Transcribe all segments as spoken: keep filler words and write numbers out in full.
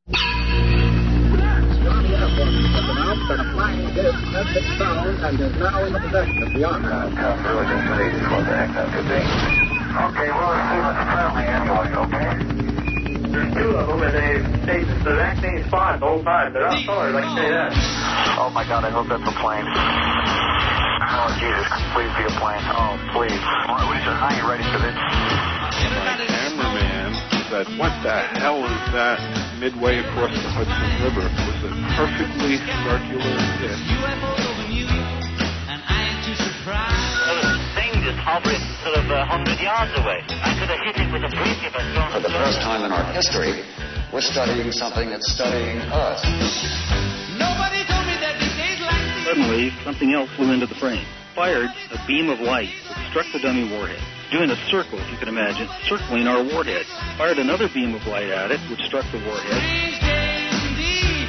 Johnny Airport has announced that a flying disc has been found and is now in the possession of the Army. Uh, tough, really good stage is what the heck that could be. Okay, we'll assume it's a friendly anyway, okay? There's two of them, and they stay the exact same spot the whole time. They're outdoors, I can say that. Oh, my God, I hope that's a plane. Oh, Jesus, please be a plane. Oh, please. What, we just, are you ready for this? My cameraman said, what the hell is that midway across the Hudson River? It was a perfectly circular disc. Just hovering sort of a hundred yards away. I could have hit it with a brick if I'd thrown it. For the first time in our history, we're studying something that's studying us. Nobody told me that these days like these. Suddenly, something else flew into the frame. Fired a beam of light that struck the dummy warhead, doing a circle, if you can imagine, circling our warhead. Fired another beam of light at it, which struck the warhead. Strange days indeed.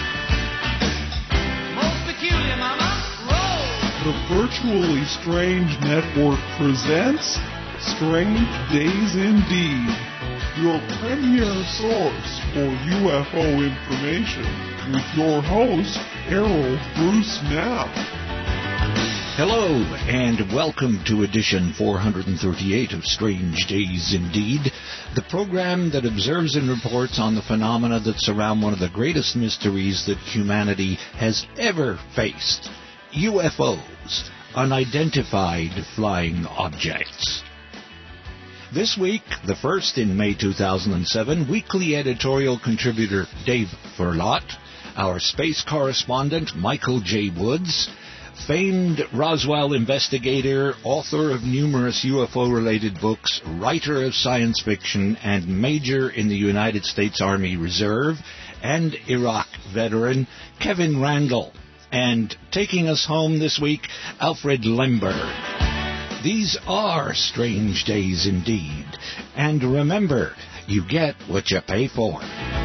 Most peculiar, mama. The Virtually Strange Network presents Strange Days Indeed, your premier source for U F O information, with your host, Errol Bruce Knapp. Hello, and welcome to edition four thirty-eight of Strange Days Indeed, the program that observes and reports on the phenomena that surround one of the greatest mysteries that humanity has ever faced. U F Os, unidentified flying objects. This week, the first in May two thousand seven, weekly editorial contributor Dave Furlot, our space correspondent Michael J. Woods, famed Roswell investigator, author of numerous U F O-related books, writer of science fiction, and major in the United States Army Reserve, and Iraq veteran Kevin Randle. And taking us home this week, Alfred Lemberg. These are strange days indeed. And remember, you get what you pay for.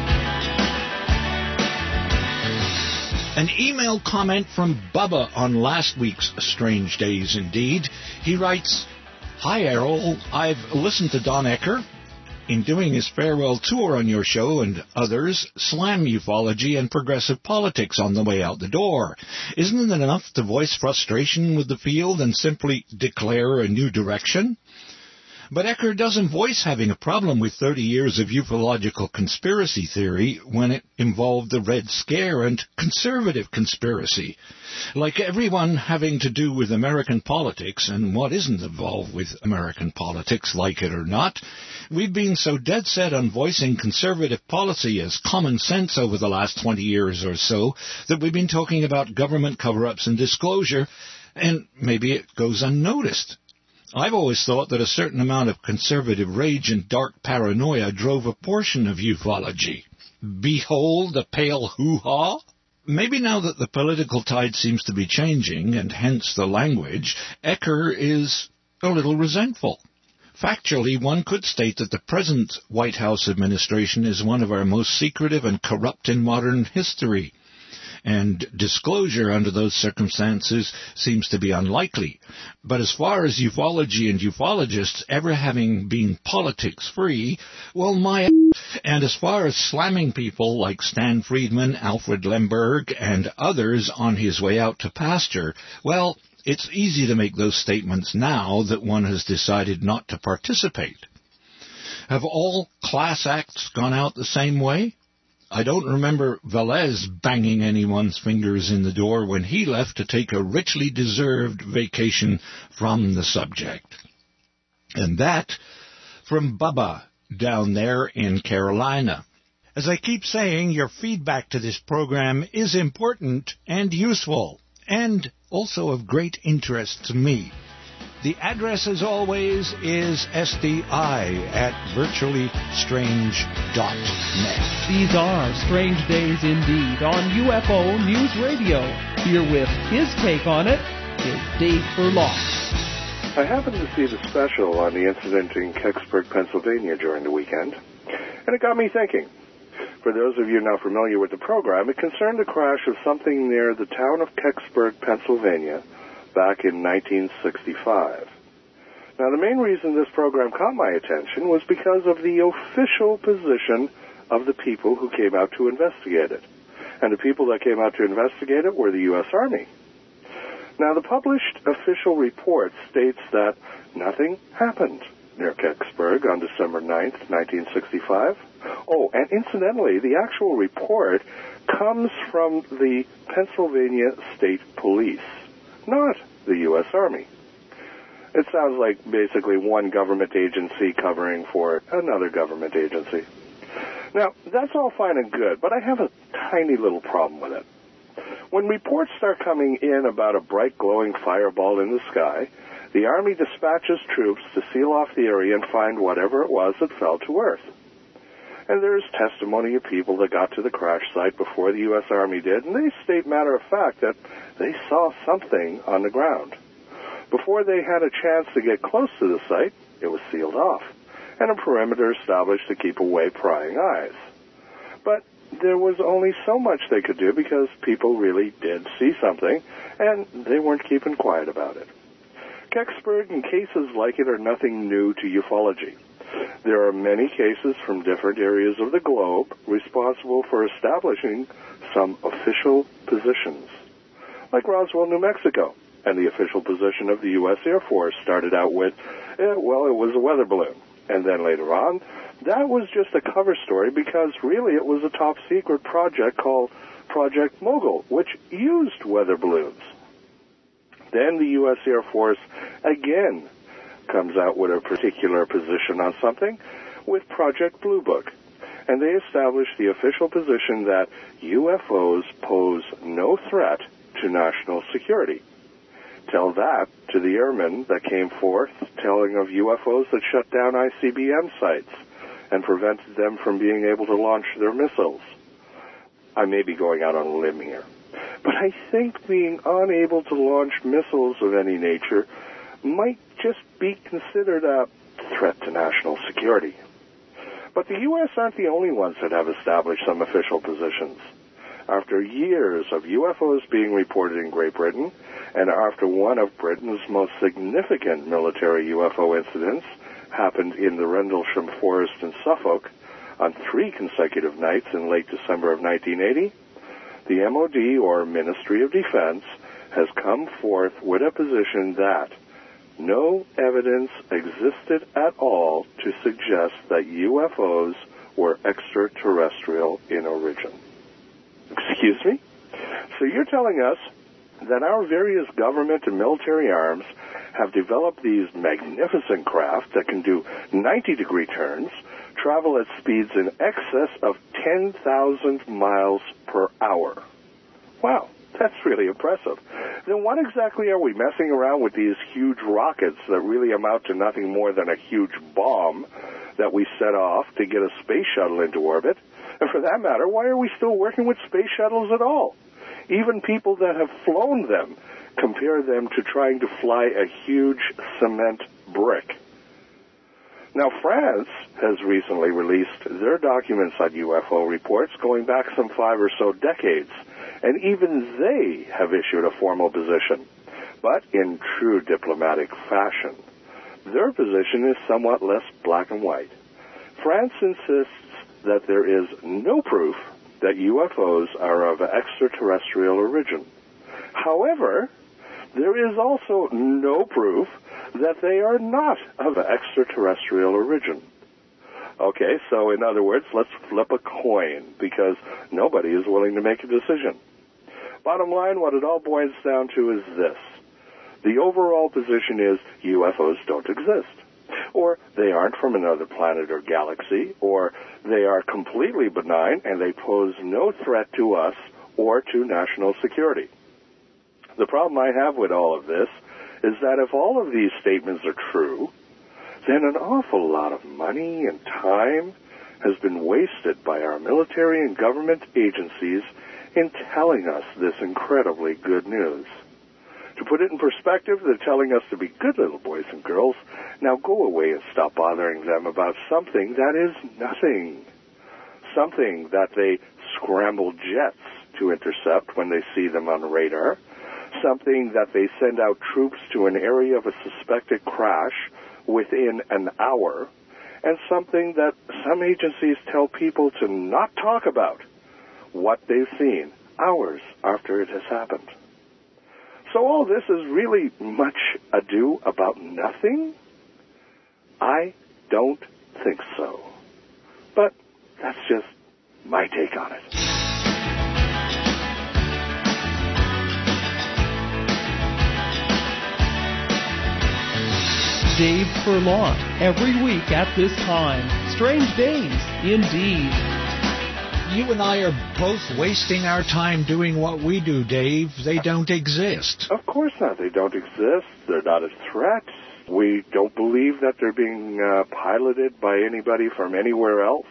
An email comment from Bubba on last week's Strange Days Indeed. He writes, Hi Errol, I've listened to Don Ecker. In doing his farewell tour on your show and others, slam ufology and progressive politics on the way out the door. Isn't it enough to voice frustration with the field and simply declare a new direction? But Ecker doesn't voice having a problem with thirty years of ufological conspiracy theory when it involved the Red Scare and conservative conspiracy. Like everyone having to do with American politics, and what isn't involved with American politics, like it or not, we've been so dead set on voicing conservative policy as common sense over the last twenty years or so that we've been talking about government cover-ups and disclosure, and maybe it goes unnoticed. I've always thought that a certain amount of conservative rage and dark paranoia drove a portion of ufology. Behold the pale hoo-ha! Maybe now that the political tide seems to be changing, and hence the language, Ecker is a little resentful. Factually, one could state that the present White House administration is one of our most secretive and corrupt in modern history. And disclosure under those circumstances seems to be unlikely. But as far as ufology and ufologists ever having been politics-free, well, my... And as far as slamming people like Stan Friedman, Alfred Lemberg, and others on his way out to pasture, well, it's easy to make those statements now that one has decided not to participate. Have all class acts gone out the same way? I don't remember Velez banging anyone's fingers in the door when he left to take a richly deserved vacation from the subject. And that from Bubba down there in Carolina. As I keep saying, your feedback to this program is important and useful, and also of great interest to me. The address, as always, is S D I at virtually strange dot net. These are Strange Days Indeed on U F O News Radio. Here with his take on it is Dave Furlot. I happened to see the special on the incident in Kecksburg, Pennsylvania during the weekend, and it got me thinking. For those of you not familiar with the program, it concerned the crash of something near the town of Kecksburg, Pennsylvania, back in nineteen sixty-five. Now, the main reason this program caught my attention was because of the official position of the people who came out to investigate it. And the people that came out to investigate it were the U S Army. Now, the published official report states that nothing happened near Kecksburg on December ninth, nineteen sixty-five. Oh, and incidentally, the actual report comes from the Pennsylvania State Police, not the U S Army. It sounds like basically one government agency covering for another government agency. Now, that's all fine and good, but I have a tiny little problem with it. When reports start coming in about a bright glowing fireball in the sky, the Army dispatches troops to seal off the area and find whatever it was that fell to earth. And there's testimony of people that got to the crash site before the U S Army did, and they state matter of fact that they saw something on the ground. Before they had a chance to get close to the site, it was sealed off, and a perimeter established to keep away prying eyes. But there was only so much they could do because people really did see something, and they weren't keeping quiet about it. Kecksburg and cases like it are nothing new to ufology. There are many cases from different areas of the globe responsible for establishing some official positions. Like Roswell, New Mexico, and the official position of the U S Air Force started out with, eh, well, it was a weather balloon. And then later on, that was just a cover story because really it was a top-secret project called Project Mogul, which used weather balloons. Then the U S Air Force again comes out with a particular position on something with Project Blue Book. And they establish the official position that U F Os pose no threat to national security. Tell that to the airmen that came forth telling of U F Os that shut down I C B M sites and prevented them from being able to launch their missiles. I may be going out on a limb here, but I think being unable to launch missiles of any nature might just be considered a threat to national security. But the U S aren't the only ones that have established some official positions. After years of U F Os being reported in Great Britain, and after one of Britain's most significant military U F O incidents happened in the Rendlesham Forest in Suffolk on three consecutive nights in late December of nineteen eighty, the M O D, or Ministry of Defense, has come forth with a position that no evidence existed at all to suggest that U F Os were extraterrestrial in origin. Excuse me? So you're telling us that our various government and military arms have developed these magnificent craft that can do ninety-degree turns, travel at speeds in excess of ten thousand miles per hour. Wow, that's really impressive. Then what exactly are we messing around with these huge rockets that really amount to nothing more than a huge bomb that we set off to get a space shuttle into orbit? And for that matter, why are we still working with space shuttles at all? Even people that have flown them compare them to trying to fly a huge cement brick. Now, France has recently released their documents on U F O reports going back some five or so decades, and even they have issued a formal position. But in true diplomatic fashion, their position is somewhat less black and white. France insists that there is no proof that U F Os are of extraterrestrial origin. However, there is also no proof that they are not of extraterrestrial origin. Okay, so in other words, let's flip a coin, because nobody is willing to make a decision. Bottom line, what it all boils down to is this. The overall position is U F Os don't exist. Or they aren't from another planet or galaxy, or they are completely benign and they pose no threat to us or to national security. The problem I have with all of this is that if all of these statements are true, then an awful lot of money and time has been wasted by our military and government agencies in telling us this incredibly good news. To put it in perspective, they're telling us to be good little boys and girls. Now go away and stop bothering them about something that is nothing. Something that they scramble jets to intercept when they see them on radar. Something that they send out troops to an area of a suspected crash within an hour. and something that some agencies tell people to not talk about, what they've seen hours after it has happened. So all this is really much ado about nothing? I don't think so. But that's just my take on it. Dave Furlong, every week at this time. Strange days, indeed. You and I are both wasting our time doing what we do, Dave. They don't exist. Of course not. They don't exist. They're not a threat. We don't believe that they're being uh, piloted by anybody from anywhere else.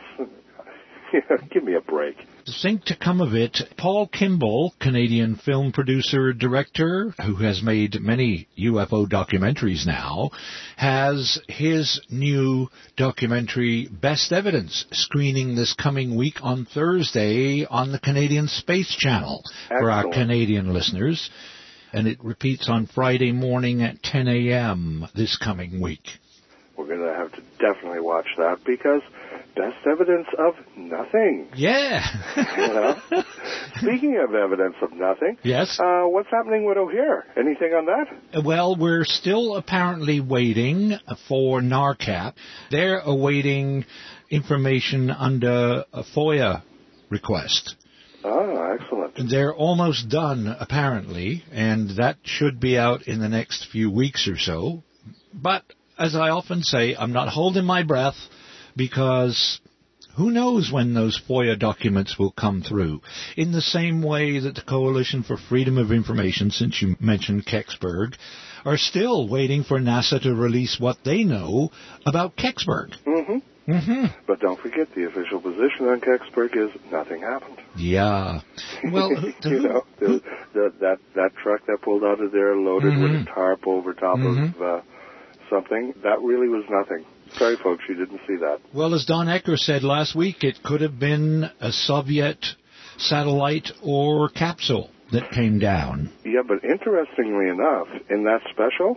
Give me a break. Think to come of it, Paul Kimball, Canadian film producer, director, who has made many U F O documentaries now, has his new documentary, Best Evidence, screening this coming week on Thursday on the Canadian Space Channel. Excellent. For our Canadian listeners. And it repeats on Friday morning at ten a.m. this coming week. We're going to have to definitely watch that because best evidence of nothing. Yeah. You know? Speaking of evidence of nothing, yes. Uh, what's happening with O'Hare? Anything on that? Well, we're still apparently waiting for NARCAP. They're awaiting information under a FOIA request. Oh, excellent. They're almost done, apparently, and that should be out in the next few weeks or so. But as I often say, I'm not holding my breath because who knows when those FOIA documents will come through. In the same way that the Coalition for Freedom of Information, since you mentioned Kecksburg, are still waiting for NASA to release what they know about Kecksburg. Mm-hmm. Mm-hmm. But don't forget, the official position on Kecksburg is nothing happened. Yeah. Well, you know, the, the, that that truck that pulled out of there loaded mm-hmm. with a tarp over top mm-hmm. of uh, something, that really was nothing. Sorry, folks, you didn't see that. Well, as Don Ecker said last week, it could have been a Soviet satellite or capsule that came down. Yeah, but interestingly enough, in that special,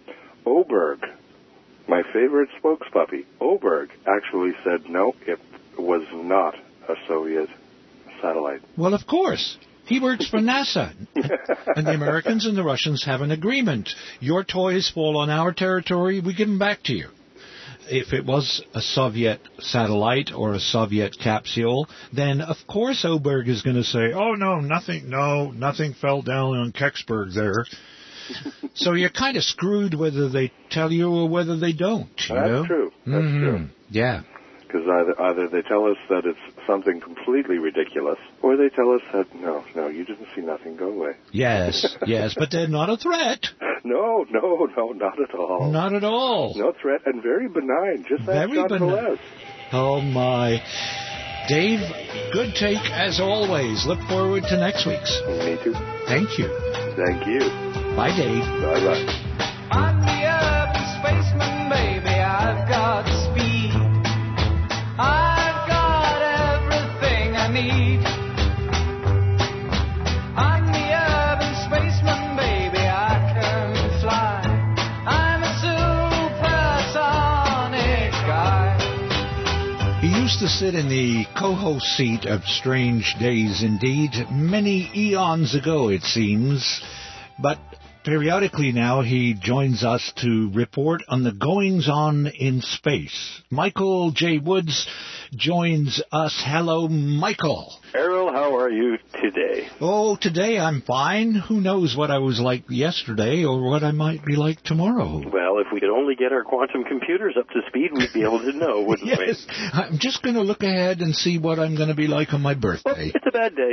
Oberg, my favorite spokespuppy, Oberg, actually said no, it was not a Soviet satellite. Well, of course. He works for NASA. And the Americans and the Russians have an agreement. Your toys fall on our territory, we give them back to you. If it was a Soviet satellite or a Soviet capsule, then of course Oberg is going to say, oh, no, nothing, no, nothing fell down on Kecksburg there. So you're kind of screwed whether they tell you or whether they don't. You That's know? true. That's mm-hmm. true. Yeah. Because either, either they tell us that it's something completely ridiculous, or they tell us that, no, no, you didn't see nothing, go away. Yes, yes, but they're not a threat. No, no, no, not at all. Not at all. No threat, and very benign, just like Very John benign. Velez. Oh, my. Dave, good take as always. Look forward to next week's. Me too. Thank you. Thank you. Bye, Dave. Bye-bye. I'm the urban spaceman, baby. I've got speed. I've got everything I need. I'm the urban spaceman, baby. I can fly. I'm a supersonic guy. He used to sit in the co-host seat of Strange Days Indeed many eons ago, it seems. But periodically now he joins us to report on the goings-on in space. Michael J. Woods joins us. Hello, Michael. Errol, how are you today? Oh, today I'm fine. Who knows what I was like yesterday or what I might be like tomorrow. Well, if we could only get our quantum computers up to speed, we'd be able to know, wouldn't yes. we? I'm just going to look ahead and see what I'm going to be like on my birthday. Well, it's a bad day.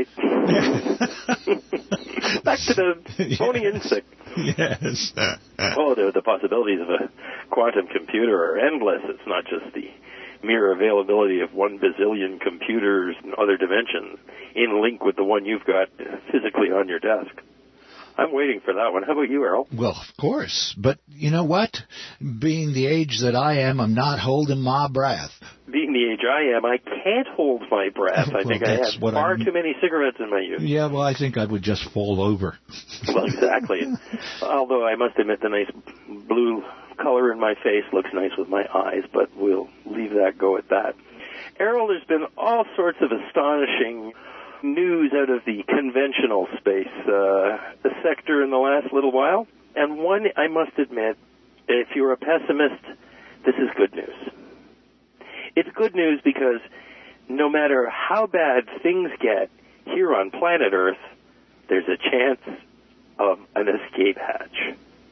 Back to the phony insect. Yes. Oh, the, the possibilities of a quantum computer are endless. It's not just the mere availability of one bazillion computers in other dimensions in link with the one you've got physically on your desk. I'm waiting for that one. How about you, Errol? Well, of course. But you know what? Being the age that I am, I'm not holding my breath. Being the age I am, I can't hold my breath. I well, think I had far I'm... too many cigarettes in my youth. Yeah, well, I think I would just fall over. Well, exactly. Although I must admit the nice blue color in my face looks nice with my eyes, but we'll leave that go at that. Errol, there's been all sorts of astonishing news out of the conventional space uh, sector in the last little while. And one, I must admit, if you're a pessimist, this is good news. It's good news because no matter how bad things get here on planet Earth, there's a chance of an escape hatch.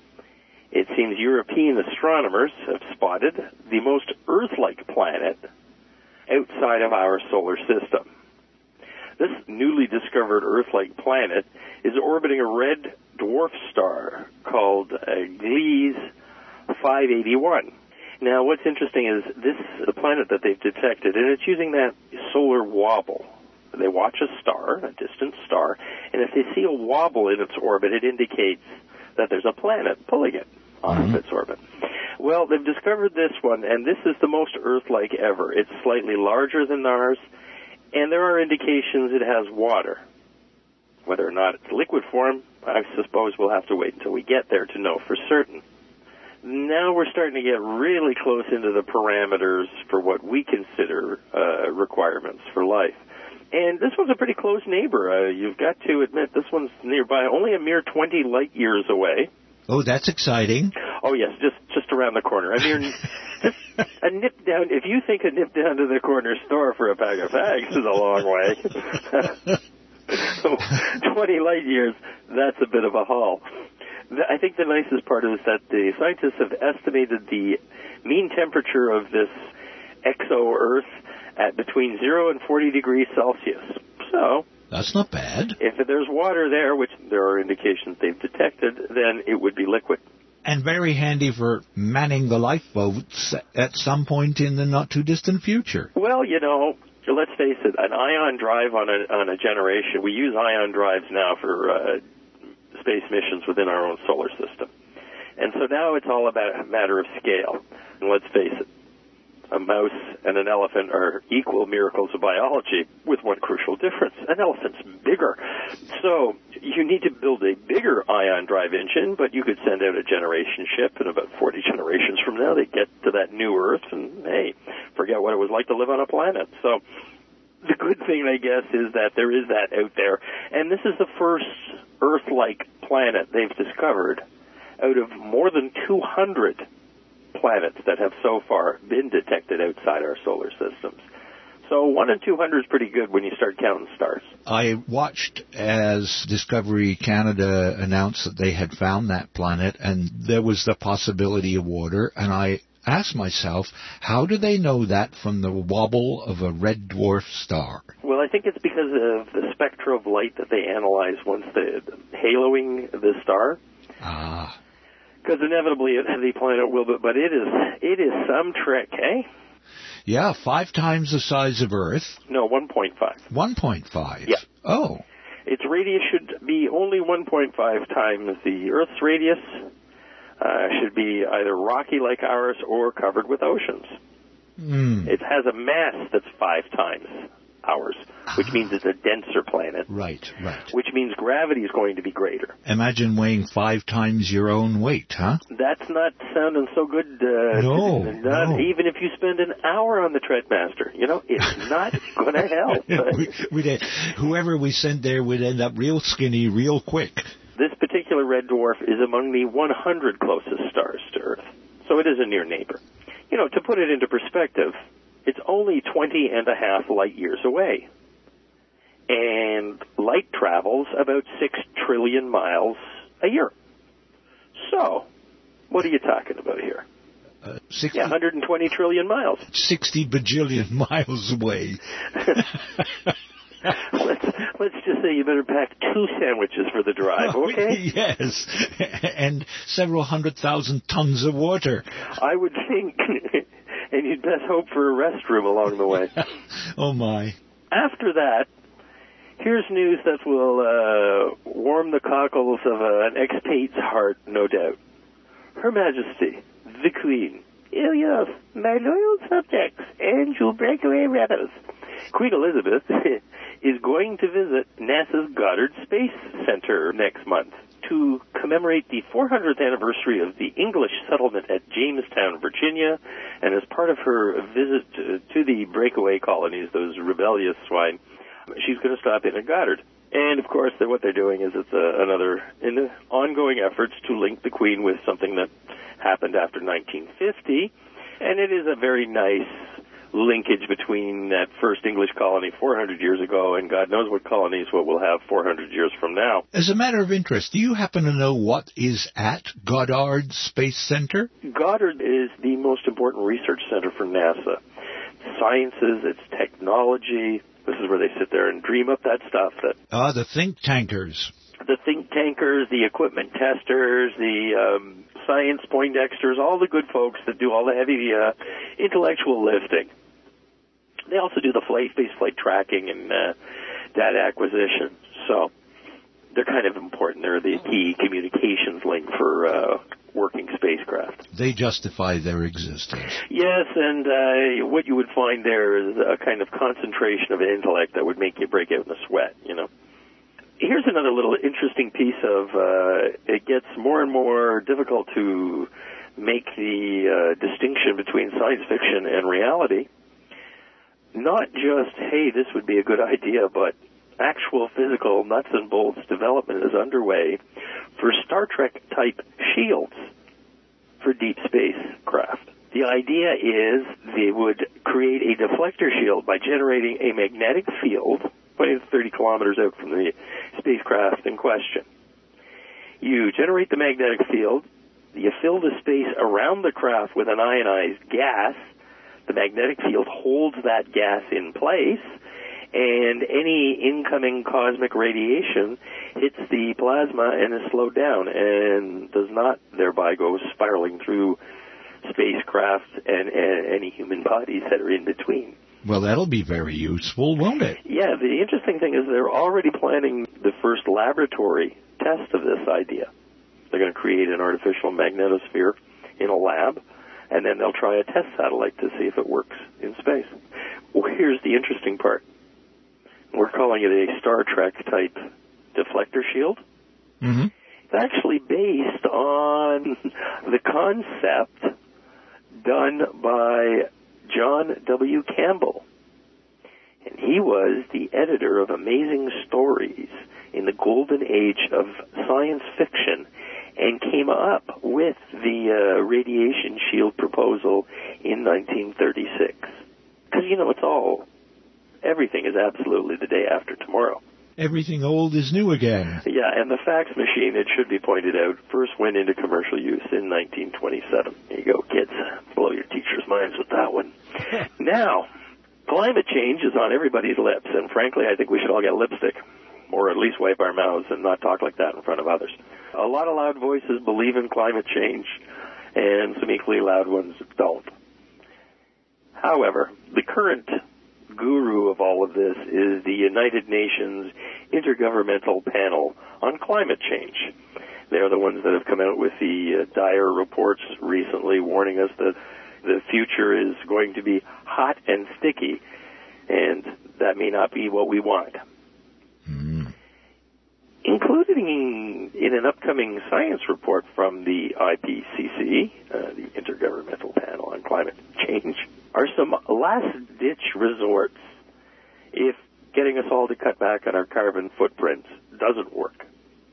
It seems European astronomers have spotted the most Earth-like planet outside of our solar system. This newly discovered Earth-like planet is orbiting a red dwarf star called uh, Gliese five eighty-one. Now, what's interesting is this is a planet that they've detected, and it's using that solar wobble. They watch a star, a distant star, and if they see a wobble in its orbit, it indicates that there's a planet pulling it off of its orbit. Well, they've discovered this one, and this is the most Earth-like ever. It's slightly larger than ours, and there are indications it has water. Whether or not it's liquid form, I suppose we'll have to wait until we get there to know for certain. Now we're starting to get really close into the parameters for what we consider uh, requirements for life. And this one's a pretty close neighbor. Uh, you've got to admit, this one's nearby, only a mere twenty light years away. Oh, that's exciting. Oh, yes, just just around the corner. I mean, just a nip down. If you think a nip down to the corner store for a pack of fags is a long way. So twenty light years, that's a bit of a haul. I think the nicest part is that the scientists have estimated the mean temperature of this exo-Earth at between zero and forty degrees Celsius. So that's not bad. If there's water there, which there are indications they've detected, then it would be liquid. And very handy for manning the lifeboats at some point in the not-too-distant future. Well, you know, let's face it, an ion drive on a, on a generation, we use ion drives now for uh, space missions within our own solar system. And so now it's all about a matter of scale. And let's face it, a mouse and an elephant are equal miracles of biology with one crucial difference. An elephant's bigger. So you need to build a bigger ion drive engine, but you could send out a generation ship, and about forty generations from now they get to that new Earth, and hey, forget what it was like to live on a planet. So the good thing, I guess, is that there is that out there. And this is the first Earth-like planet they've discovered out of more than two hundred planets that have so far been detected outside our solar systems. So one in two hundred is pretty good when you start counting stars. I watched as Discovery Canada announced that they had found that planet, and there was the possibility of water, and I asked myself, how do they know that from the wobble of a red dwarf star? Well, I think it's because of the spectra of light that they analyze once the haloing the star. Ah. Because inevitably the planet will, but, but it is it is some trick, eh? Yeah, five times the size of Earth. No, one point five. one point five? Yeah. Oh. Its radius should be only one point five times the Earth's radius. Uh, should be either rocky like ours or covered with oceans. Mm. It has a mass that's five times ours, which means it's a denser planet. Right, right. Which means gravity is going to be greater. Imagine weighing five times your own weight, huh? That's not sounding so good. Uh, no, not no. Even if you spend an hour on the Treadmaster, you know, it's not going to help. we, we'd, whoever we sent there would end up real skinny real quick. This particular red dwarf is among the one hundred closest stars to Earth, so it is a near neighbor. You know, to put it into perspective, it's only twenty and a half light years away. And light travels about six trillion miles a year. So, what are you talking about here? Uh, sixty, yeah, one hundred twenty trillion miles. sixty bajillion miles away. let's, let's just say you better pack two sandwiches for the drive, okay? Yes, and several hundred thousand tons of water. I would think... And you'd best hope for a restroom along the way. Oh, my. After that, here's news that will uh, warm the cockles of uh, an ex-pate's heart, no doubt. Her Majesty, the Queen. Oh, yes, my loyal subjects and your breakaway rebels. Queen Elizabeth is going to visit NASA's Goddard Space Center next month to commemorate the four hundredth anniversary of the English settlement at Jamestown, Virginia, and as part of her visit to, to the breakaway colonies, those rebellious swine, she's going to stop in at Goddard. And, of course, what they're doing is it's a, another in the ongoing efforts to link the Queen with something that happened after nineteen fifty, and it is a very nice linkage between that first English colony four hundred years ago and God knows what colonies what we'll have four hundred years from now. As a matter of interest, do you happen to know what is at Goddard Space Center? Goddard is the most important research center for NASA. It's sciences, it's technology. This is where they sit there and dream up that stuff. That Ah, the think tankers. The think tankers, the equipment testers, the um, science Poindexters, all the good folks that do all the heavy uh, intellectual lifting. They also do the flight, space flight tracking and uh, data acquisition. So they're kind of important. They're the key communications link for uh, working spacecraft. They justify their existence. Yes, and uh, what you would find there is a kind of concentration of intellect that would make you break out in a sweat, you know. Here's another little interesting piece of, uh, it gets more and more difficult to make the uh, distinction between science fiction and reality. Not just, hey, this would be a good idea, but actual physical nuts and bolts development is underway for Star Trek-type shields for deep space craft. The idea is they would create a deflector shield by generating a magnetic field twenty to thirty kilometers out from the spacecraft in question. You generate the magnetic field, you fill the space around the craft with an ionized gas, the magnetic field holds that gas in place, and any incoming cosmic radiation hits the plasma and is slowed down and does not thereby go spiraling through spacecraft and, and any human bodies that are in between. Well, that'll be very useful, won't it? Yeah, the interesting thing is they're already planning the first laboratory test of this idea. They're going to create an artificial magnetosphere in a lab, and then they'll try a test satellite to see if it works in space. Well, here's the interesting part. We're calling it a Star Trek-type deflector shield. Mm-hmm. It's actually based on the concept done by John W. Campbell. And he was the editor of Amazing Stories in the golden age of science fiction and came up with the uh, radiation shield proposal in nineteen thirty-six. Because, you know, it's all, everything is absolutely the day after tomorrow. Everything old is new again. Yeah, and the fax machine, it should be pointed out, first went into commercial use in nineteen twenty-seven. There you go, kids. Blow your teachers' minds with that one. Now, climate change is on everybody's lips, and frankly, I think we should all get lipstick, or at least wipe our mouths and not talk like that in front of others. A lot of loud voices believe in climate change, and some equally loud ones don't. However, the current guru of all of this is the United Nations Intergovernmental Panel on Climate Change. They're the ones that have come out with the uh, dire reports recently warning us that the future is going to be hot and sticky, and that may not be what we want. Mm. Included in, in an upcoming science report from the I P C C, uh, the Intergovernmental Panel on Climate Change, are some last-ditch resorts if getting us all to cut back on our carbon footprints doesn't work.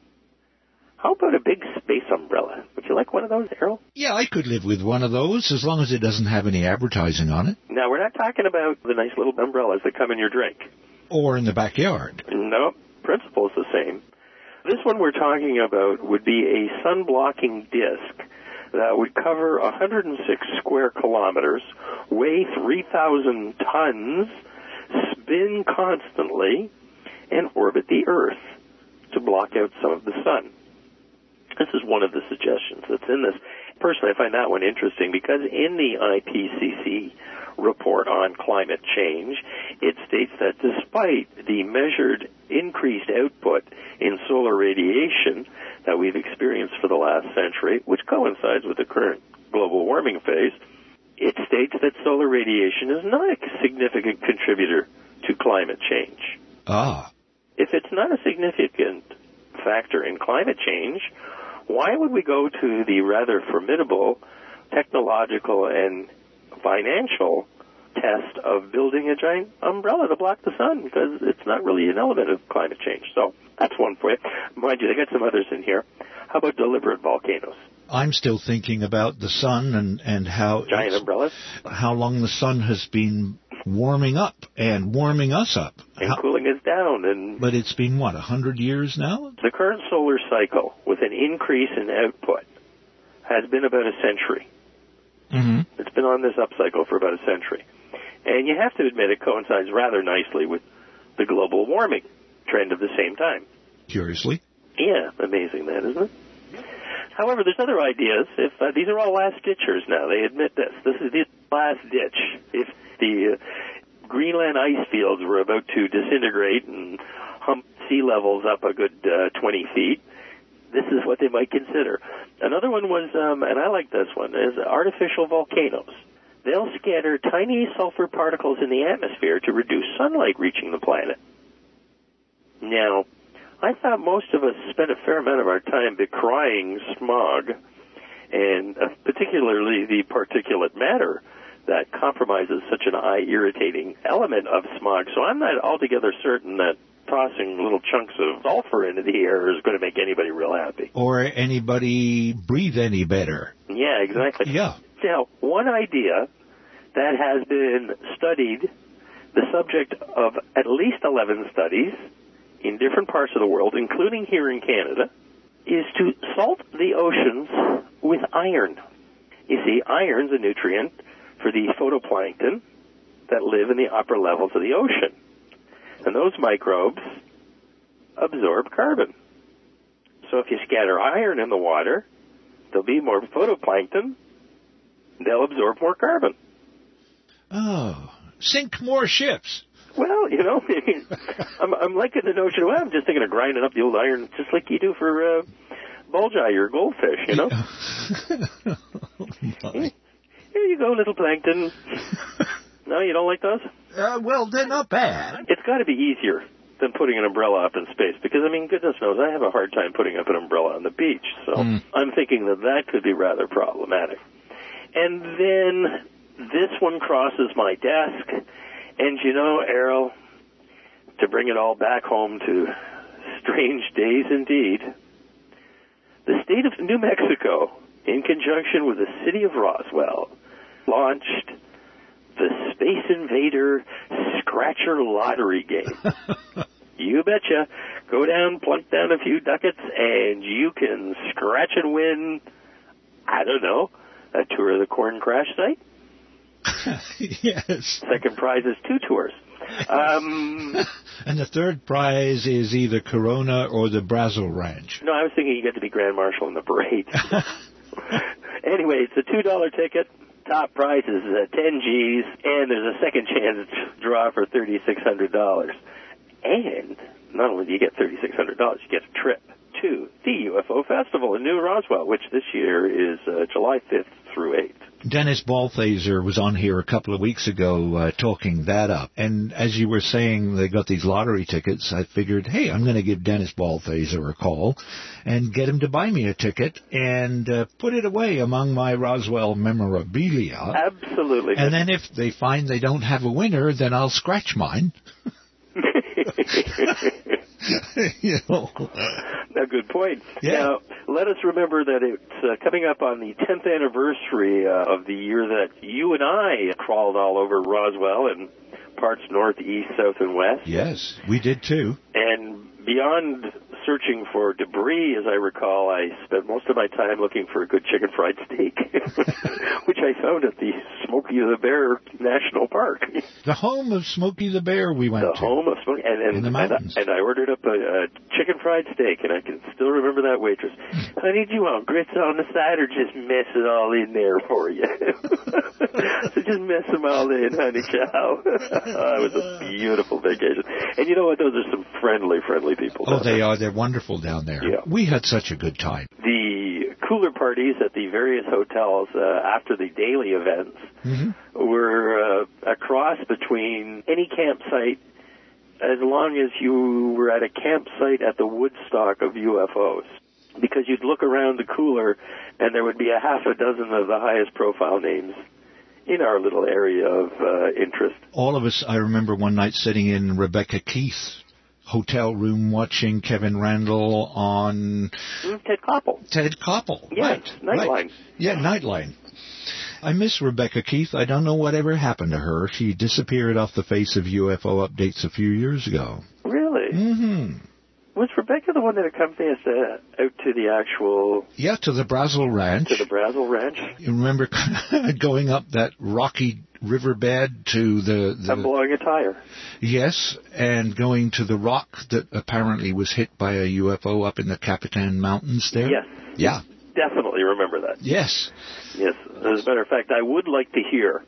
How about a big space umbrella? Would you like one of those, Errol? Yeah, I could live with one of those as long as it doesn't have any advertising on it. Now, we're not talking about the nice little umbrellas that come in your drink. Or in the backyard. No, principle is the same. This one we're talking about would be a sun-blocking disc that would cover one hundred six square kilometers, weigh three thousand tons, spin constantly, and orbit the Earth to block out some of the sun. This is one of the suggestions that's in this. Personally, I find that one interesting because in the I P C C report on climate change, it states that despite the measured increased output in solar radiation that we've experienced for the last century, which coincides with the current global warming phase, it states that solar radiation is not a significant contributor to climate change. Ah. If it's not a significant factor in climate change, why would we go to the rather formidable technological and financial test of building a giant umbrella to block the sun? Because it's not really an element of climate change. So that's one for you. Mind you, they got some others in here. How about deliberate volcanoes? I'm still thinking about the sun and, and how giant umbrellas, how long the sun has been warming up and warming us up. And how, cooling us down. And But it's been, what, one hundred years now? The current solar cycle, with an increase in output, has been about a century. Mm-hmm. It's been on this upcycle for about a century. And you have to admit it coincides rather nicely with the global warming trend of the same time. Curiously. Yeah, amazing that, isn't it? However, there's other ideas. If uh, these are all last-ditchers now, they admit this. This is the last ditch. If the uh, Greenland ice fields were about to disintegrate and hump sea levels up a good uh, twenty feet, this is what they might consider. Another one was, um, and I like this one, is artificial volcanoes. They'll scatter tiny sulfur particles in the atmosphere to reduce sunlight reaching the planet. Now, I thought most of us spent a fair amount of our time decrying smog, and uh, particularly the particulate matter that compromises such an eye-irritating element of smog. So I'm not altogether certain that tossing little chunks of sulfur into the air is going to make anybody real happy. Or anybody breathe any better. Yeah, exactly. Yeah. Now, one idea that has been studied, the subject of at least eleven studies in different parts of the world, including here in Canada, is to salt the oceans with iron. You see, iron's a nutrient for the phytoplankton that live in the upper levels of the ocean. And those microbes absorb carbon. So if you scatter iron in the water, there'll be more phytoplankton. They'll absorb more carbon. Oh, sink more ships. Well, you know, I'm, I'm liking the notion. Well, I'm just thinking of grinding up the old iron, just like you do for uh, bulgi or goldfish, you know. Oh, here you go, little plankton. No, you don't like those? Uh, well, they're not bad. It's got to be easier than putting an umbrella up in space, because, I mean, goodness knows, I have a hard time putting up an umbrella on the beach, so mm. I'm thinking that that could be rather problematic. And then this one crosses my desk, and you know, Errol, to bring it all back home to strange days indeed, the state of New Mexico, in conjunction with the city of Roswell, launched the Space Invader Scratcher Lottery game. You betcha. Go down, plunk down a few ducats, and you can scratch and win, I don't know, a tour of the Corn Crash site. Yes. Second prize is two tours. Um, and the third prize is either Corona or the Brazil Ranch. No, I was thinking you get to be Grand Marshal in the parade. Anyway, it's a two dollar ticket. Top prize is uh, ten G's, and there's a second chance draw for three thousand six hundred dollars. And not only do you get three thousand six hundred dollars, you get a trip to the U F O Festival in New Roswell, which this year is uh, July fifth through eighth. Dennis Balthaser was on here a couple of weeks ago uh, talking that up. And as you were saying, they got these lottery tickets. I figured, hey, I'm going to give Dennis Balthaser a call and get him to buy me a ticket and uh, put it away among my Roswell memorabilia. Absolutely. And then if they find they don't have a winner, then I'll scratch mine. You know. A good point. Yeah. Now, let us remember that it's uh, coming up on the tenth anniversary uh, of the year that you and I crawled all over Roswell and parts north, east, south, and west. Yes, we did too. And beyond searching for debris, as I recall, I spent most of my time looking for a good chicken fried steak, which I found at the Smokey the Bear National Park. The home of Smokey the Bear we went the to. The home of Smokey, and, and, in the mountains. And I, and I ordered up a, a chicken fried steak, and I can still remember that waitress. Honey, do you want grits on the side or just mess it all in there for you? So just mess them all in, honey chow. Oh, it was a beautiful vacation. And you know what? Those are some friendly, friendly people. Oh, they are. They're wonderful down there. Yeah. We had such a good time. The cooler parties at the various hotels uh, after the daily events mm-hmm. were uh, a cross between any campsite as long as you were at a campsite at the Woodstock of U F Os. Because you'd look around the cooler, and there would be a half a dozen of the highest profile names in our little area of uh, interest. All of us, I remember one night sitting in Rebecca Keith's hotel room watching Kevin Randall on... Mm, Ted Koppel. Ted Koppel, yes, right. Nightline. Right. Yeah, Nightline. I miss Rebecca Keith. I don't know whatever happened to her. She disappeared off the face of U F O updates a few years ago. Really? Mm-hmm. Was Rebecca the one that accompanied us uh, out to the actual... Yeah, to the Brazel Ranch. To the Brazel Ranch? You remember going up that rocky riverbed to the... the I'm blowing a tire. Yes, and going to the rock that apparently was hit by a U F O up in the Capitan Mountains there? Yes. Yeah. Definitely remember that. Yes. Yes. As a matter of fact, I would like to hear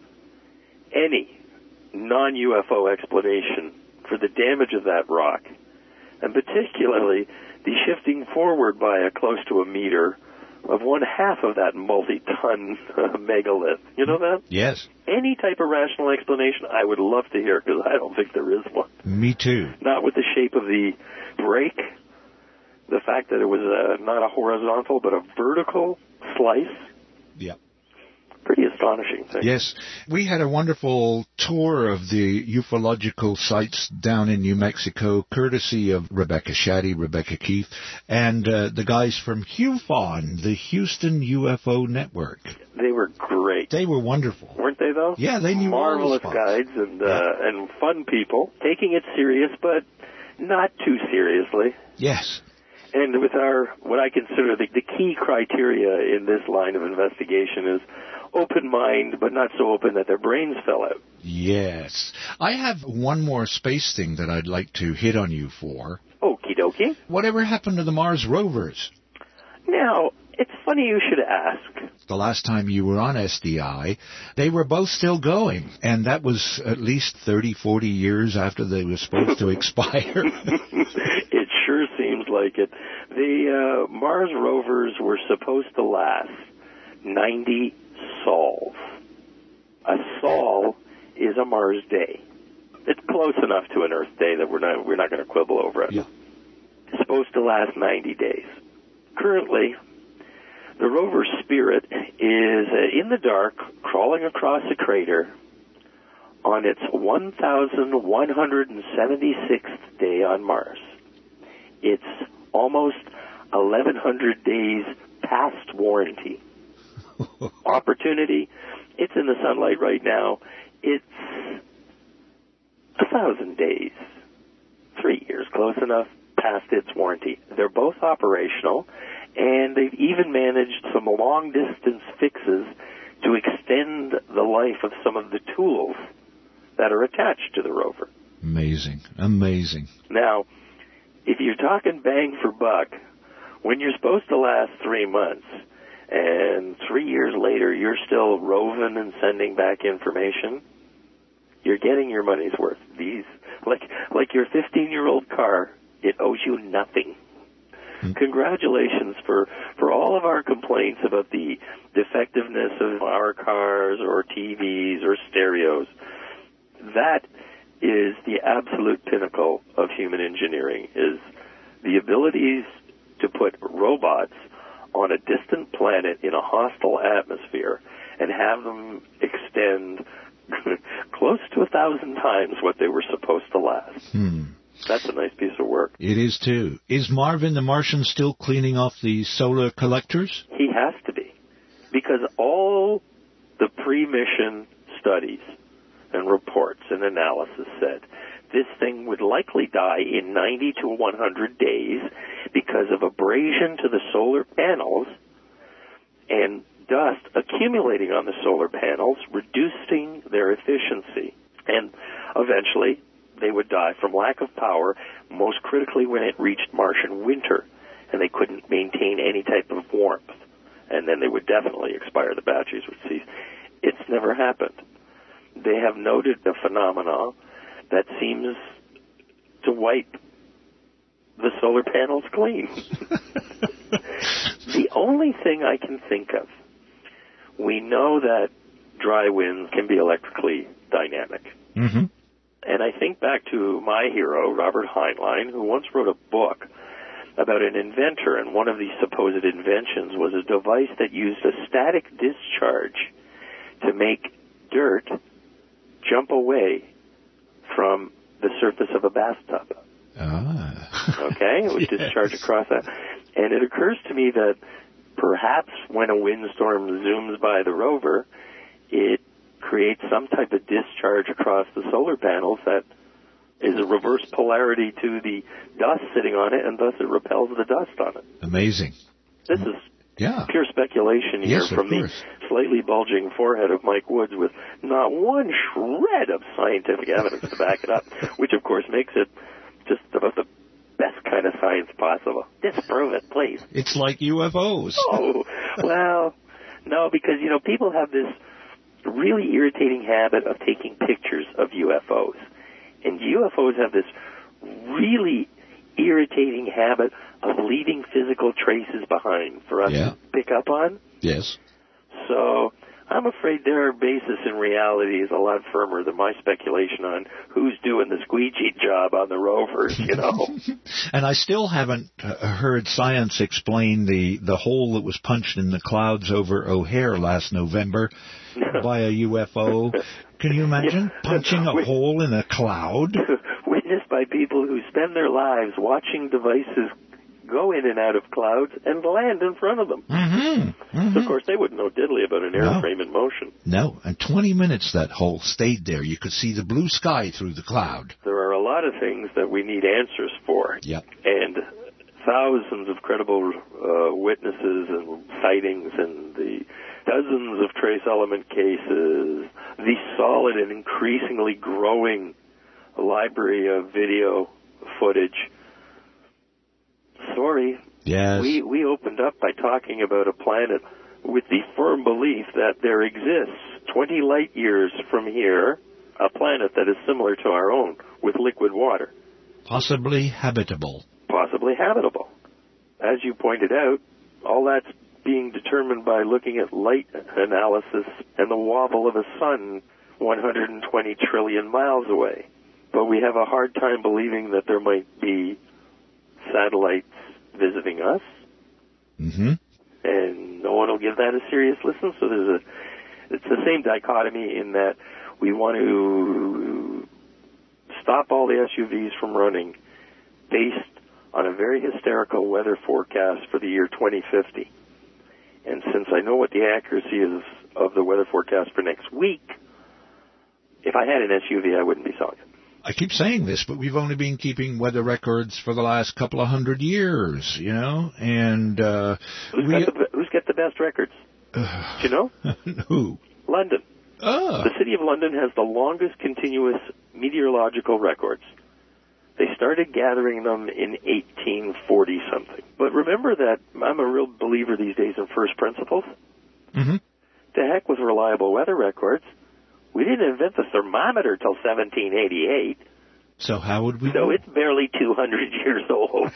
any non-U F O explanation for the damage of that rock, and particularly the shifting forward by a close to a meter of one half of that multi-ton uh, megalith. You know that? Yes. Any type of rational explanation, I would love to hear, because I don't think there is one. Me too. Not with the shape of the break, the fact that it was uh, not a horizontal but a vertical slice. Yep. Pretty astonishing thing. Yes. We had a wonderful tour of the ufological sites down in New Mexico, courtesy of Rebecca Shaddy, Rebecca Keith, and uh, the guys from HUFON, the Houston U F O Network. They were great. They were wonderful. Weren't they, though? Yeah, they knew Marvelous all the spots. guides and, uh, yeah. and fun people, taking it serious, but not too seriously. Yes. And with our, what I consider the, the key criteria in this line of investigation is open mind, but not so open that their brains fell out. Yes. I have one more space thing that I'd like to hit on you for. Okie dokie. Whatever happened to the Mars rovers? Now, it's funny you should ask. The last time you were on S D I, they were both still going, and that was at least thirty, forty years after they were supposed to expire. It sure seems like it. The uh, Mars rovers were supposed to last ninety sols. A sol is a Mars day. It's close enough to an Earth day that we're not we're not going to quibble over it. Yeah. It's supposed to last ninety days. Currently, the rover Spirit is uh, in the dark, crawling across a crater on its one thousand one hundred seventy-sixth day on Mars. It's almost eleven hundred days past warranty. Opportunity, it's in the sunlight right now. It's a thousand days. Three years, close enough, past its warranty. They're both operational, and they've even managed some long-distance fixes to extend the life of some of the tools that are attached to the rover. Amazing. Amazing. Now, if you're talking bang for buck, when you're supposed to last three months, and three years later you're still roving and sending back information, you're getting your money's worth. These, like like your fifteen-year-old car, it owes you nothing. Mm. Congratulations for, for all of our complaints about the defectiveness of our cars or T Vs or stereos. That is the absolute pinnacle of human engineering, is the abilities to put robots on a distant planet in a hostile atmosphere and have them extend close to a thousand times what they were supposed to last. Hmm. That's a nice piece of work. It is, too. Is Marvin the Martian still cleaning off the solar collectors? He has to be, because all the pre-mission studies and reports and analysis said this thing would likely die in ninety to one hundred days because of abrasion to the solar panels and dust accumulating on the solar panels, reducing their efficiency. And eventually, they would die from lack of power, most critically when it reached Martian winter, and they couldn't maintain any type of warmth. And then they would definitely expire, the batteries would cease. It's never happened. They have noted a phenomenon that seems to wipe the solar panels clean. The only thing I can think of, we know that dry winds can be electrically dynamic. Mm-hmm. And I think back to my hero, Robert Heinlein, who once wrote a book about an inventor, and one of these supposed inventions was a device that used a static discharge to make dirt jump away from the surface of a bathtub. Ah. Okay? It would Yes. discharge across that. And it occurs to me that perhaps when a windstorm zooms by the rover, it creates some type of discharge across the solar panels that is a reverse polarity to the dust sitting on it, and thus it repels the dust on it. Amazing. This is Yeah. pure speculation here Yes, of from the course. slightly bulging forehead of Mike Woods with not one shred of scientific evidence to back it up, which of course makes it just about the best kind of science possible. Disprove it, please. It's like U F Os. Oh, well, no, because, you know, people have this really irritating habit of taking pictures of U F Os. And U F Os have this really irritating habit of leaving physical traces behind for us Yeah. to pick up on. Yes. So I'm afraid their basis in reality is a lot firmer than my speculation on who's doing the squeegee job on the rovers, you know. And I still haven't uh, heard science explain the, the hole that was punched in the clouds over O'Hare last November by a U F O. Can you imagine punching a hole in a cloud? Witnessed by people who spend their lives watching devices go in and out of clouds and land in front of them. Mm-hmm. Mm-hmm. So, of course, they wouldn't know diddly about an airframe in motion. No, and twenty minutes that hole stayed there. You could see the blue sky through the cloud. There are a lot of things that we need answers for. Yep. And thousands of credible uh, witnesses and sightings and the dozens of trace element cases, the solid and increasingly growing library of video footage. Sorry. Yes. We, we opened up by talking about a planet with the firm belief that there exists twenty light years from here a planet that is similar to our own with liquid water. Possibly habitable. Possibly habitable. As you pointed out, all that's being determined by looking at light analysis and the wobble of a sun one hundred twenty trillion miles away. But we have a hard time believing that there might be satellites visiting us. Mm-hmm. And no one will give that a serious listen. So there's a, it's the same dichotomy in that we want to stop all the S U Vs from running based on a very hysterical weather forecast for the year twenty fifty. And since I know what the accuracy is of the weather forecast for next week, if I had an S U V, I wouldn't be selling it. I keep saying this, but we've only been keeping weather records for the last couple of hundred years, you know, and uh, who's, we, got the, who's got the best records? Uh, Do you know? Who? London. Oh. The city of London has the longest continuous meteorological records. They started gathering them in eighteen forty something. But remember that I'm a real believer these days in first principles. Mm-hmm. To heck with reliable weather records. We didn't invent the thermometer till seventeen eighty-eight. So how would we So know? it's barely two hundred years old.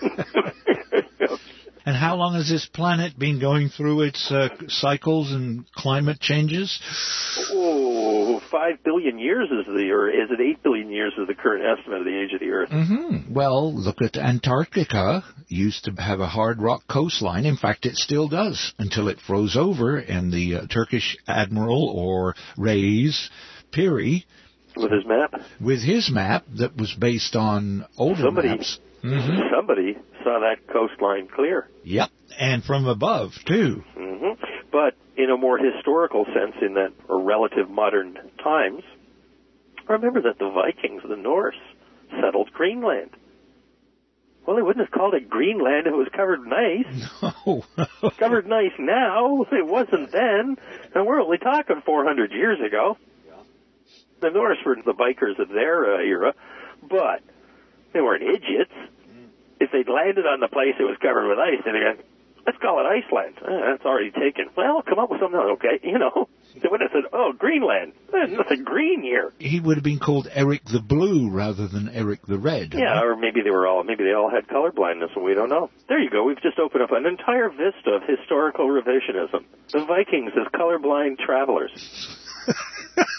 And how long has this planet been going through its uh, cycles and climate changes? Oh, five billion years is the, or is it eight billion years is the current estimate of the age of the Earth? Mm-hmm. Well, look at Antarctica. Used to have a hard rock coastline. In fact, it still does until it froze over, and the uh, Turkish admiral, or Reis Piri, with his map, with his map that was based on older somebody, maps. Mm-hmm. Somebody saw that coastline clear. Yep, and from above too. Mm-hmm. But in a more historical sense, in that or relative modern times, remember that the Vikings, the Norse, settled Greenland. Well, they wouldn't have called it Greenland if it was covered in ice. No. It's covered in ice now. It wasn't then. And we're only talking four hundred years ago. The Norse were the bikers of their uh, era, but they weren't idiots. If they'd landed on the place that was covered with ice, they'd go, let's call it Iceland. Uh, that's already taken. Well, come up with something, okay, you know. They would have said, oh, Greenland. There's nothing green here. He would have been called Eric the Blue rather than Eric the Red. Yeah, huh? or maybe they were all, maybe they all had color blindness and we don't know. There you go. We've just opened up an entire vista of historical revisionism. The Vikings as colorblind travelers.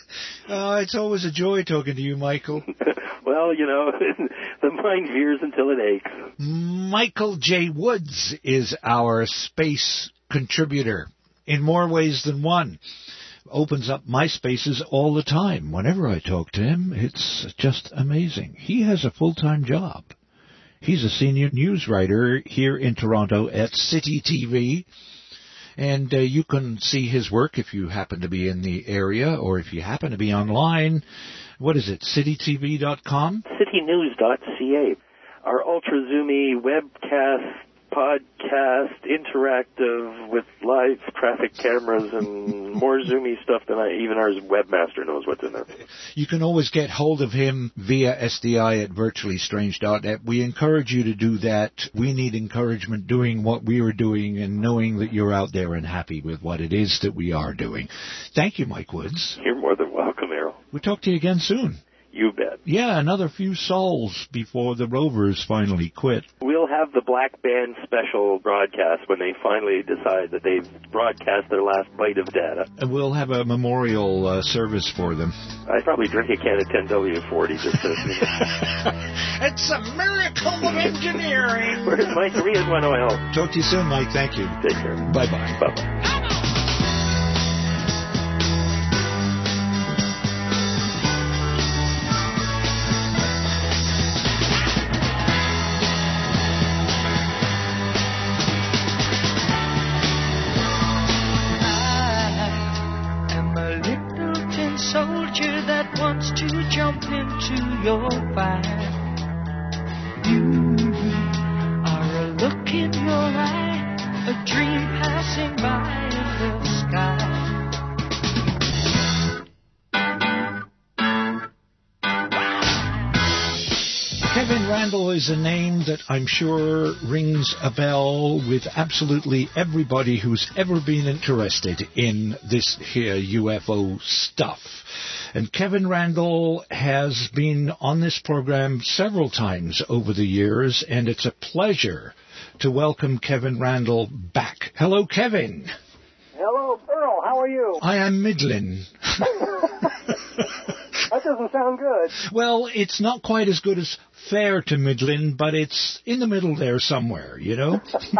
Oh, it's always a joy talking to you, Michael. Well, you know, the mind veers until it aches. Michael J. Woods is our space contributor in more ways than one. Opens up my spaces all the time. Whenever I talk to him, it's just amazing. He has a full-time job. He's a senior news writer here in Toronto at City T V. And uh, you can see his work if you happen to be in the area or if you happen to be online. What is it, city t v dot com? city news dot c a. Our ultra-zoomy webcast, podcast, interactive with live traffic cameras and more zoomy stuff than I, even our webmaster knows what's in there. You can always get hold of him via S D I at virtually strange dot net. We encourage you to do that. We need encouragement doing what we are doing and knowing that you're out there and happy with what it is that we are doing. Thank you, Mike Woods. You're more than welcome, Errol. We'll talk to you again soon. You bet. Yeah, another few sols before the Rovers finally quit. We'll have the Black Band special broadcast when they finally decide that they've broadcast their last byte of data. And we'll have a memorial uh, service for them. I'd probably drink a can of ten W forty just to... It's a miracle of engineering. Where's my three in one oil? Talk to you soon, Mike. Thank you. Take care. Bye-bye. Bye-bye. Soldier that wants to jump into your fire. You are a look in your eye, a dream passing by in the sky. Kevin Randle is a name that I'm sure rings a bell with absolutely everybody who's ever been interested in this here U F O stuff. And Kevin Randle has been on this program several times over the years, and it's a pleasure to welcome Kevin Randle back. Hello, Kevin. Hello, Earl. How are you? I am middling. That doesn't sound good. Well, it's not quite as good as fair to middling, but it's in the middle there somewhere, you know?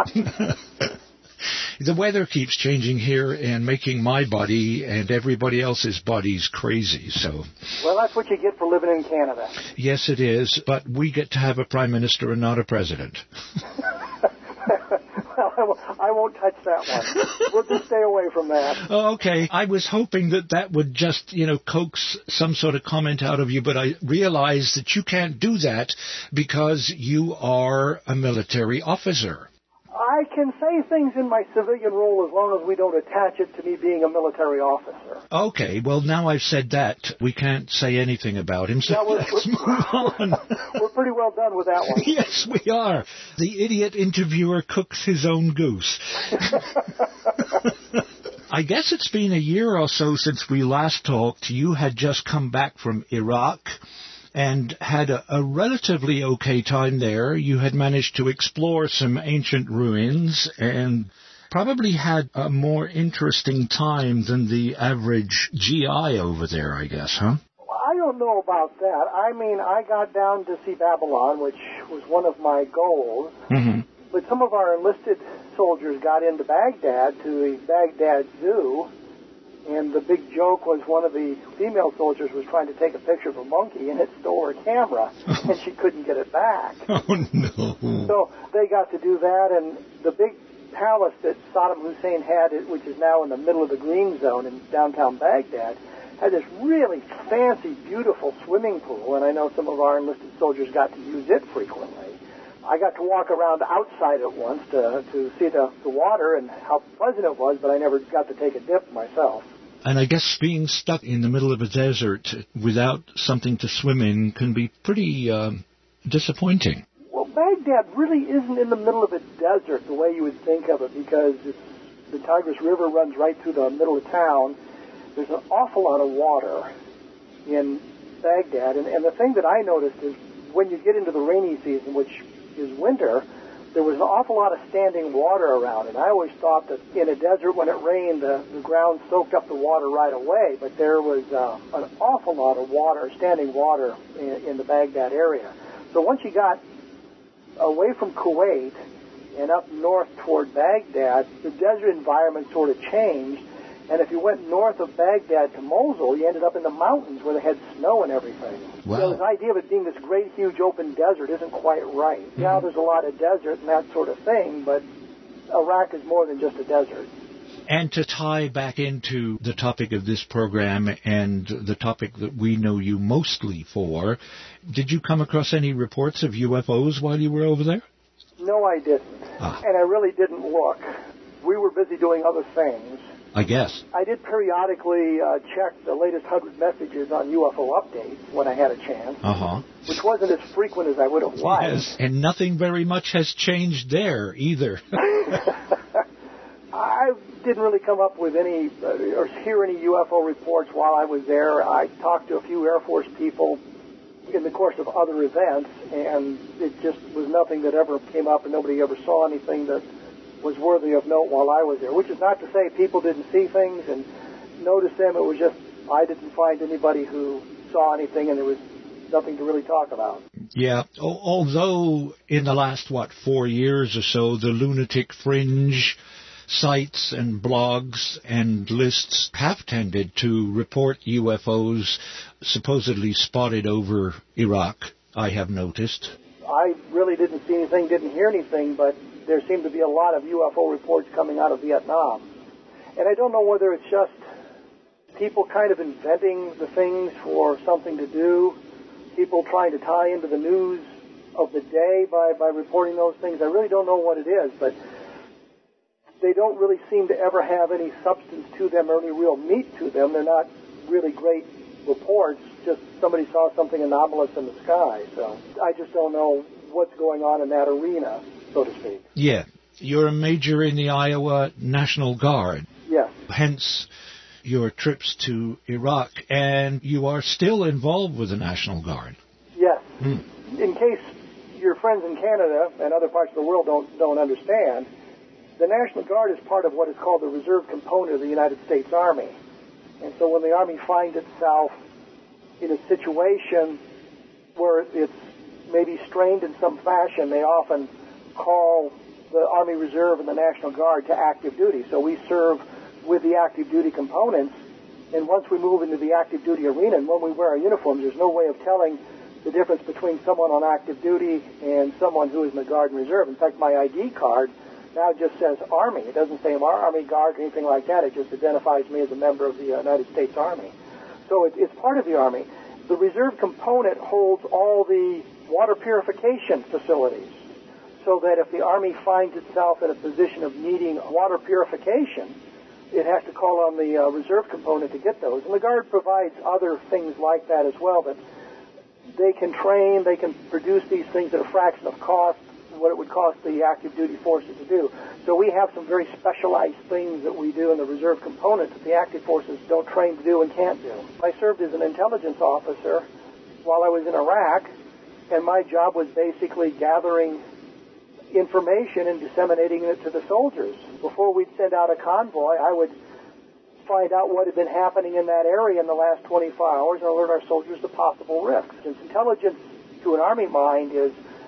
The weather keeps changing here and making my body and everybody else's bodies crazy, so... Well, that's what you get for living in Canada. Yes, it is, but we get to have a prime minister and not a president. Well, I won't touch that one. We'll just stay away from that. Oh, okay. I was hoping that that would just, you know, coax some sort of comment out of you, but I realize that you can't do that because you are a military officer. I can say things in my civilian role as long as we don't attach it to me being a military officer. Okay, well, now I've said that, we can't say anything about him, so yeah, we're, let's we're, move on. We're pretty well done with that one. Yes, we are. The idiot interviewer cooks his own goose. I guess it's been a year or so since we last talked. You had just come back from Iraq and had a, a relatively okay time there. You had managed to explore some ancient ruins and probably had a more interesting time than the average G I over there, I guess, huh? I don't know about that. I mean, I got down to see Babylon, which was one of my goals. Mm-hmm. But some of our enlisted soldiers got into Baghdad to the Baghdad Zoo. And the big joke was one of the female soldiers was trying to take a picture of a monkey, and it stole her camera, and she couldn't get it back. Oh, no. So they got to do that, and the big palace that Saddam Hussein had, which is now in the middle of the green zone in downtown Baghdad, had this really fancy, beautiful swimming pool, and I know some of our enlisted soldiers got to use it frequently. I got to walk around outside it once to, to see the, the water and how pleasant it was, but I never got to take a dip myself. And I guess being stuck in the middle of a desert without something to swim in can be pretty uh, disappointing. Well, Baghdad really isn't in the middle of a desert the way you would think of it, because it's, the Tigris River runs right through the middle of town. There's an awful lot of water in Baghdad. And, and the thing that I noticed is when you get into the rainy season, which is winter, there was an awful lot of standing water around, and I always thought that in a desert when it rained, the, the ground soaked up the water right away, but there was uh, an awful lot of water, standing water in, in the Baghdad area. So once you got away from Kuwait and up north toward Baghdad, the desert environment sort of changed, and if you went north of Baghdad to Mosul, you ended up in the mountains where they had snow and everything. Wow. So this idea of it being this great, huge, open desert isn't quite right. Mm-hmm. Now there's a lot of desert and that sort of thing, but Iraq is more than just a desert. And to tie back into the topic of this program and the topic that we know you mostly for, did you come across any reports of U F Os while you were over there? No, I didn't. Ah. And I really didn't look. We were busy doing other things. I guess. I did periodically uh, check the latest hundred messages on U F O updates when I had a chance, uh-huh. which wasn't as frequent as I would have liked. Yes, and nothing very much has changed there either. I didn't really come up with any uh, or hear any U F O reports while I was there. I talked to a few Air Force people in the course of other events, and it just was nothing that ever came up, and nobody ever saw anything that was worthy of note while I was there, which is not to say people didn't see things and notice them. It was just I didn't find anybody who saw anything, and there was nothing to really talk about. Yeah, o- although in the last, what, four years or so, the lunatic fringe sites and blogs and lists have tended to report U F Os supposedly spotted over Iraq, I have noticed. I really didn't see anything, didn't hear anything, but there seemed to be a lot of U F O reports coming out of Vietnam. And I don't know whether it's just people kind of inventing the things for something to do, people trying to tie into the news of the day by, by reporting those things. I really don't know what it is, but they don't really seem to ever have any substance to them or any real meat to them. They're not really great reports, just somebody saw something anomalous in the sky. So I just don't know what's going on in that arena, so to speak. Yeah. You're a major in the Iowa National Guard. Yes. Hence your trips to Iraq, and you are still involved with the National Guard. Yes. Hmm. In case your friends in Canada and other parts of the world don't don't understand, the National Guard is part of what is called the reserve component of the United States Army. And so when the Army finds itself in a situation where it's maybe strained in some fashion, they often call the Army Reserve and the National Guard to active duty. So we serve with the active duty components, and once we move into the active duty arena and when we wear our uniforms, there's no way of telling the difference between someone on active duty and someone who is in the Guard and Reserve. In fact, my I D card now just says Army. It doesn't say I'm Army Guard or anything like that. It just identifies me as a member of the United States Army. So it, it's part of the Army. The reserve component holds all the water purification facilities, so that if the Army finds itself in a position of needing water purification, it has to call on the uh, reserve component to get those. And the Guard provides other things like that as well, but they can train, they can produce these things at a fraction of cost, what it would cost the active duty forces to do. So we have some very specialized things that we do in the reserve component that the active forces don't train to do and can't do. I served as an intelligence officer while I was in Iraq, and my job was basically gathering information and disseminating it to the soldiers. Before we'd send out a convoy, I would find out what had been happening in that area in the last twenty-four hours and alert our soldiers to possible risks. Since intelligence to an Army mind is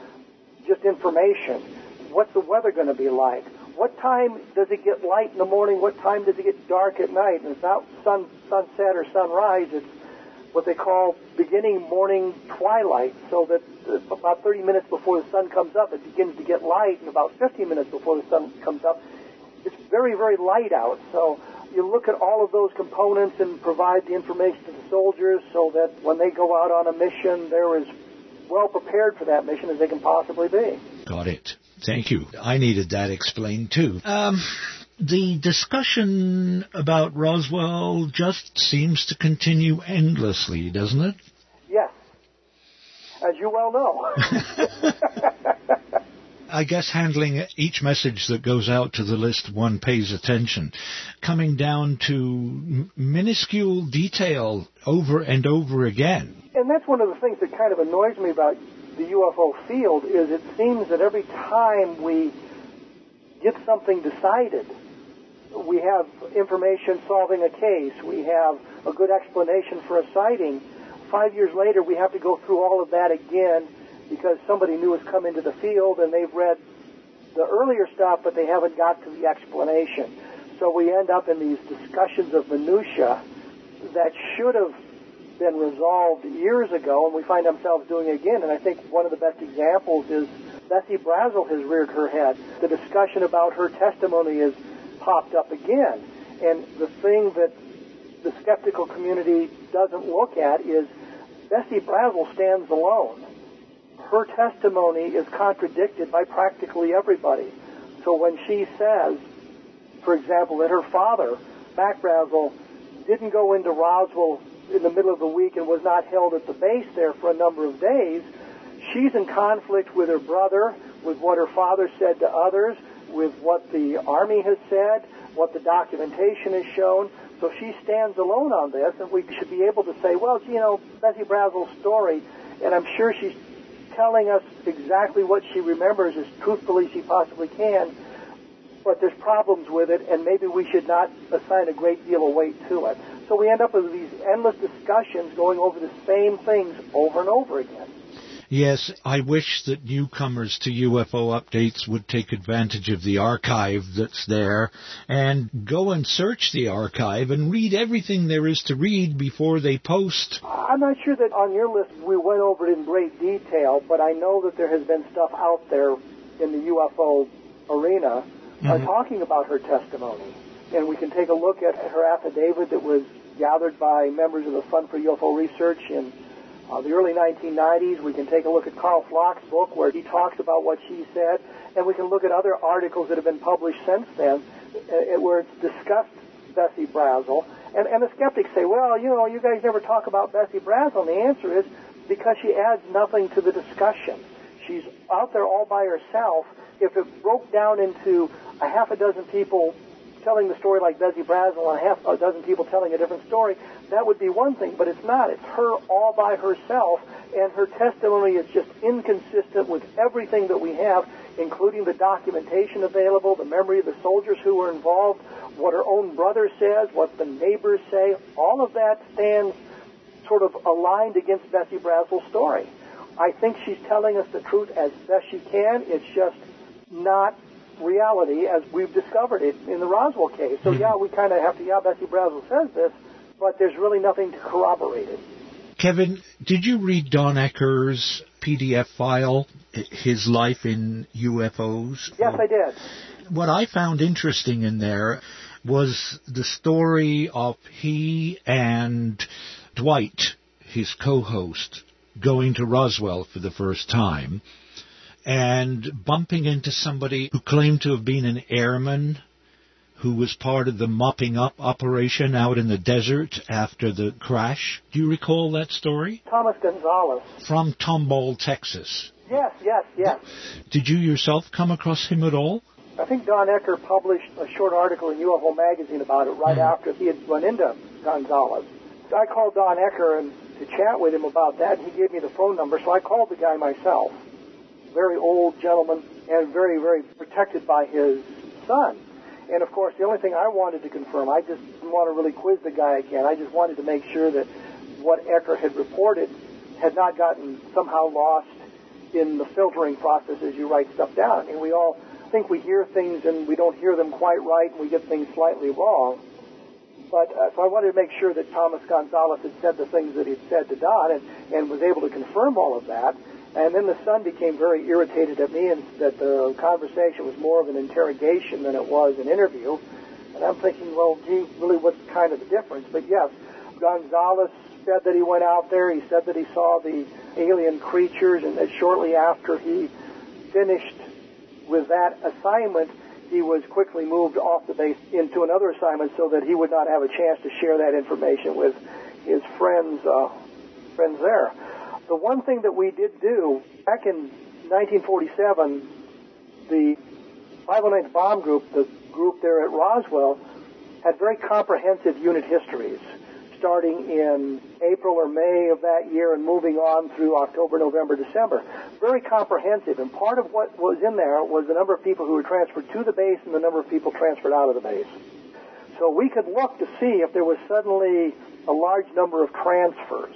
just information. What's the weather going to be like? What time does it get light in the morning? What time does it get dark at night? And it's not sun, sunset or sunrise. It's what they call beginning morning twilight, so that about thirty minutes before the sun comes up, it begins to get light, and about fifteen minutes before the sun comes up, it's very, very light out. So you look at all of those components and provide the information to the soldiers so that when they go out on a mission, they're as well prepared for that mission as they can possibly be. Got it. Thank you. I needed that explained, too. Um, the discussion about Roswell just seems to continue endlessly, doesn't it? Yes. As you well know. I guess handling each message that goes out to the list, one pays attention. Coming down to minuscule detail over and over again. And that's one of the things that kind of annoys me about the U F O field is it seems that every time we get something decided, we have information solving a case, we have a good explanation for a sighting, five years later we have to go through all of that again because somebody new has come into the field and they've read the earlier stuff, but they haven't got to the explanation. So we end up in these discussions of minutia that should have been resolved years ago, and we find ourselves doing it again. And I think one of the best examples is Bessie Brazel has reared her head. The discussion about her testimony has popped up again. And the thing that the skeptical community doesn't look at is Bessie Brazel stands alone. Her testimony is contradicted by practically everybody. So when she says, for example, that her father, Mac Brazel, didn't go into Roswell in the middle of the week and was not held at the base there for a number of days, she's in conflict with her brother, with what her father said to others, with what the Army has said, what the documentation has shown. So she stands alone on this, and we should be able to say, well, you know, Bessie Brazel's story, and I'm sure she's telling us exactly what she remembers as truthfully as she possibly can, but there's problems with it, and maybe we should not assign a great deal of weight to it. So we end up with these endless discussions going over the same things over and over again. Yes, I wish that newcomers to U F O Updates would take advantage of the archive that's there and go and search the archive and read everything there is to read before they post. I'm not sure that on your list we went over it in great detail, but I know that there has been stuff out there in the U F O arena mm-hmm. uh, talking about her testimony. And we can take a look at her affidavit that was gathered by members of the Fund for U F O Research in uh, the early nineteen nineties. We can take a look at Carl Flock's book where he talks about what she said. And we can look at other articles that have been published since then uh, where it's discussed Bessie Brazel. And, and the skeptics say, well, you know, you guys never talk about Bessie Brazel. And the answer is because she adds nothing to the discussion. She's out there all by herself. If it broke down into a half a dozen people telling the story like Bessie Brazel and a half a dozen people telling a different story, that would be one thing, but it's not. It's her all by herself, and her testimony is just inconsistent with everything that we have, including the documentation available, the memory of the soldiers who were involved, what her own brother says, what the neighbors say. All of that stands sort of aligned against Bessie Brazel's story. I think she's telling us the truth as best she can. It's just not reality as we've discovered it in the Roswell case. So, yeah, we kind of have to, yeah, Bessie Brazel says this, but there's really nothing to corroborate it. Kevin, did you read Don Ecker's P D F file, His Life in U F Os? Yes, I did. What I found interesting in there was the story of he and Dwight, his co-host, going to Roswell for the first time and bumping into somebody who claimed to have been an airman who was part of the mopping up operation out in the desert after the crash. Do you recall that story? Thomas Gonzalez. From Tomball, Texas. Yes, yes, yes. Did you yourself come across him at all? I think Don Ecker published a short article in U F O Magazine about it right mm. after he had run into Gonzalez. I called Don Ecker and to chat with him about that, and he gave me the phone number, so I called the guy myself. Very old gentleman and very, very protected by his son. And, of course, the only thing I wanted to confirm, I just didn't want to really quiz the guy again. I just wanted to make sure that what Ecker had reported had not gotten somehow lost in the filtering process as you write stuff down. I mean, we all think we hear things and we don't hear them quite right and we get things slightly wrong. But uh, so I wanted to make sure that Thomas Gonzalez had said the things that he'd said to Don and, and was able to confirm all of that. And then the son became very irritated at me and that the conversation was more of an interrogation than it was an interview. And I'm thinking, well, gee, really what's kind of the difference? But yes, Gonzalez said that he went out there. He said that he saw the alien creatures and that shortly after he finished with that assignment, he was quickly moved off the base into another assignment so that he would not have a chance to share that information with his friends, uh, friends there. The one thing that we did do, back in nineteen forty-seven, the five oh ninth Bomb Group, the group there at Roswell, had very comprehensive unit histories, starting in April or May of that year and moving on through October, November, December. very comprehensive, and part of what was in there was the number of people who were transferred to the base and the number of people transferred out of the base. So we could look to see if there was suddenly a large number of transfers.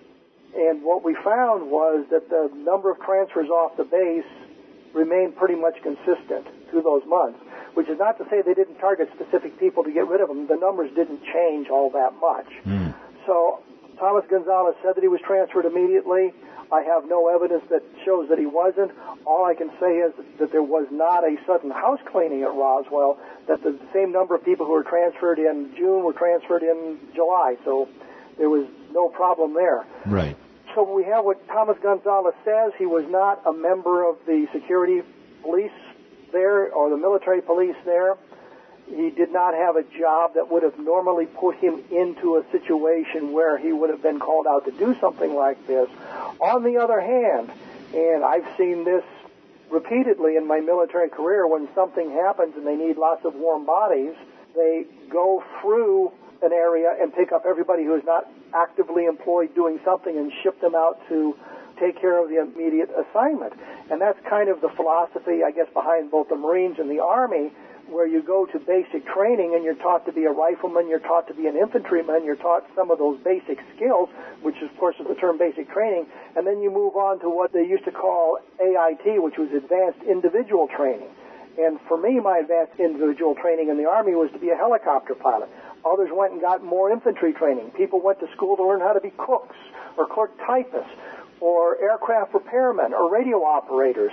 And what we found was that the number of transfers off the base remained pretty much consistent through those months, which is not to say they didn't target specific people to get rid of them. The numbers didn't change all that much. Mm. So Thomas Gonzalez said that he was transferred immediately. I have no evidence that shows that he wasn't. All I can say is that there was not a sudden house cleaning at Roswell, that the same number of people who were transferred in June were transferred in July. So there was no problem there. Right. So we have what Thomas Gonzalez says. He was not a member of the security police there or the military police there. He did not have a job that would have normally put him into a situation where he would have been called out to do something like this. On the other hand, and I've seen this repeatedly in my military career, when something happens and they need lots of warm bodies, they go through an area and pick up everybody who is not actively employed doing something and ship them out to take care of the immediate assignment. And that's kind of the philosophy, I guess, behind both the Marines and the Army, where you go to basic training and you're taught to be a rifleman, you're taught to be an infantryman, you're taught some of those basic skills, which of course is the term basic training, and then you move on to what they used to call A I T, which was advanced individual training. And for me, my advanced individual training in the Army was to be a helicopter pilot. Others went and got more infantry training. People went to school to learn how to be cooks or clerk typists or aircraft repairmen or radio operators.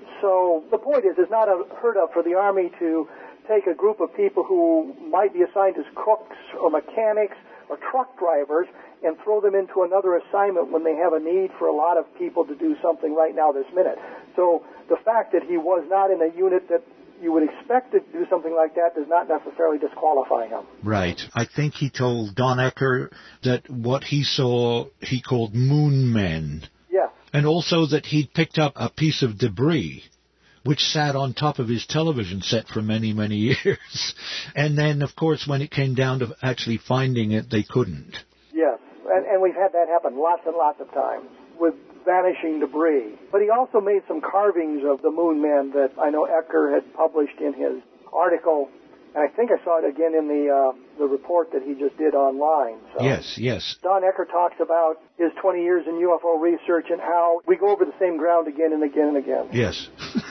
So the point is, it's not unheard of for the Army to take a group of people who might be assigned as cooks or mechanics or truck drivers and throw them into another assignment when they have a need for a lot of people to do something right now this minute. So the fact that he was not in a unit that you would expect to do something like that does not necessarily disqualify him. Right. I think he told Don Ecker that what he saw he called moon men. Yes. And also that he'd picked up a piece of debris which sat on top of his television set for many, many years. And then, of course, when it came down to actually finding it, they couldn't. Yes, and, and we've had that happen lots and lots of times with vanishing debris. But he also made some carvings of the moon men that I know Ecker had published in his article, and I think I saw it again in the uh, the report that he just did online. So yes, yes. Don Ecker talks about his twenty years in U F O research and how we go over the same ground again and again and again. Yes.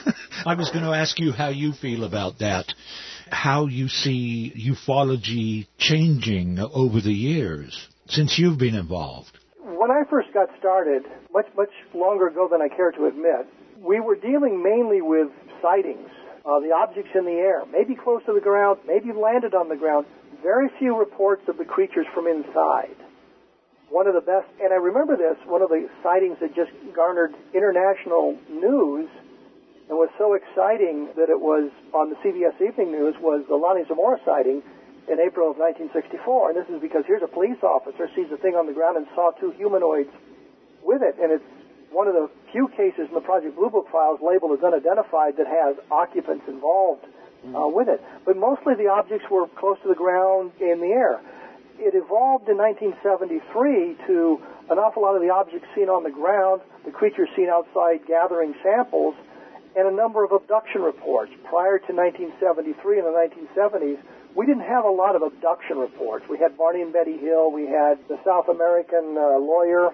I was going to ask you how you feel about that, how you see ufology changing over the years since you've been involved. When I first got started, much, much longer ago than I care to admit, we were dealing mainly with sightings, uh, the objects in the air, maybe close to the ground, maybe landed on the ground. Very few reports of the creatures from inside. One of the best, and I remember this, one of the sightings that just garnered international news and was so exciting that it was on the C B S Evening News was the Lonnie Zamora sighting in April of nineteen sixty-four. And this is because here's a police officer, sees a thing on the ground and saw two humanoids with it. And it's one of the few cases in the Project Blue Book files labeled as unidentified that has occupants involved uh, with it. But mostly the objects were close to the ground in the air. It evolved in nineteen seventy-three to an awful lot of the objects seen on the ground, the creatures seen outside gathering samples, and a number of abduction reports. Prior to nineteen seventy-three in the nineteen seventies, we didn't have a lot of abduction reports. We had Barney and Betty Hill. We had the South American uh, lawyer,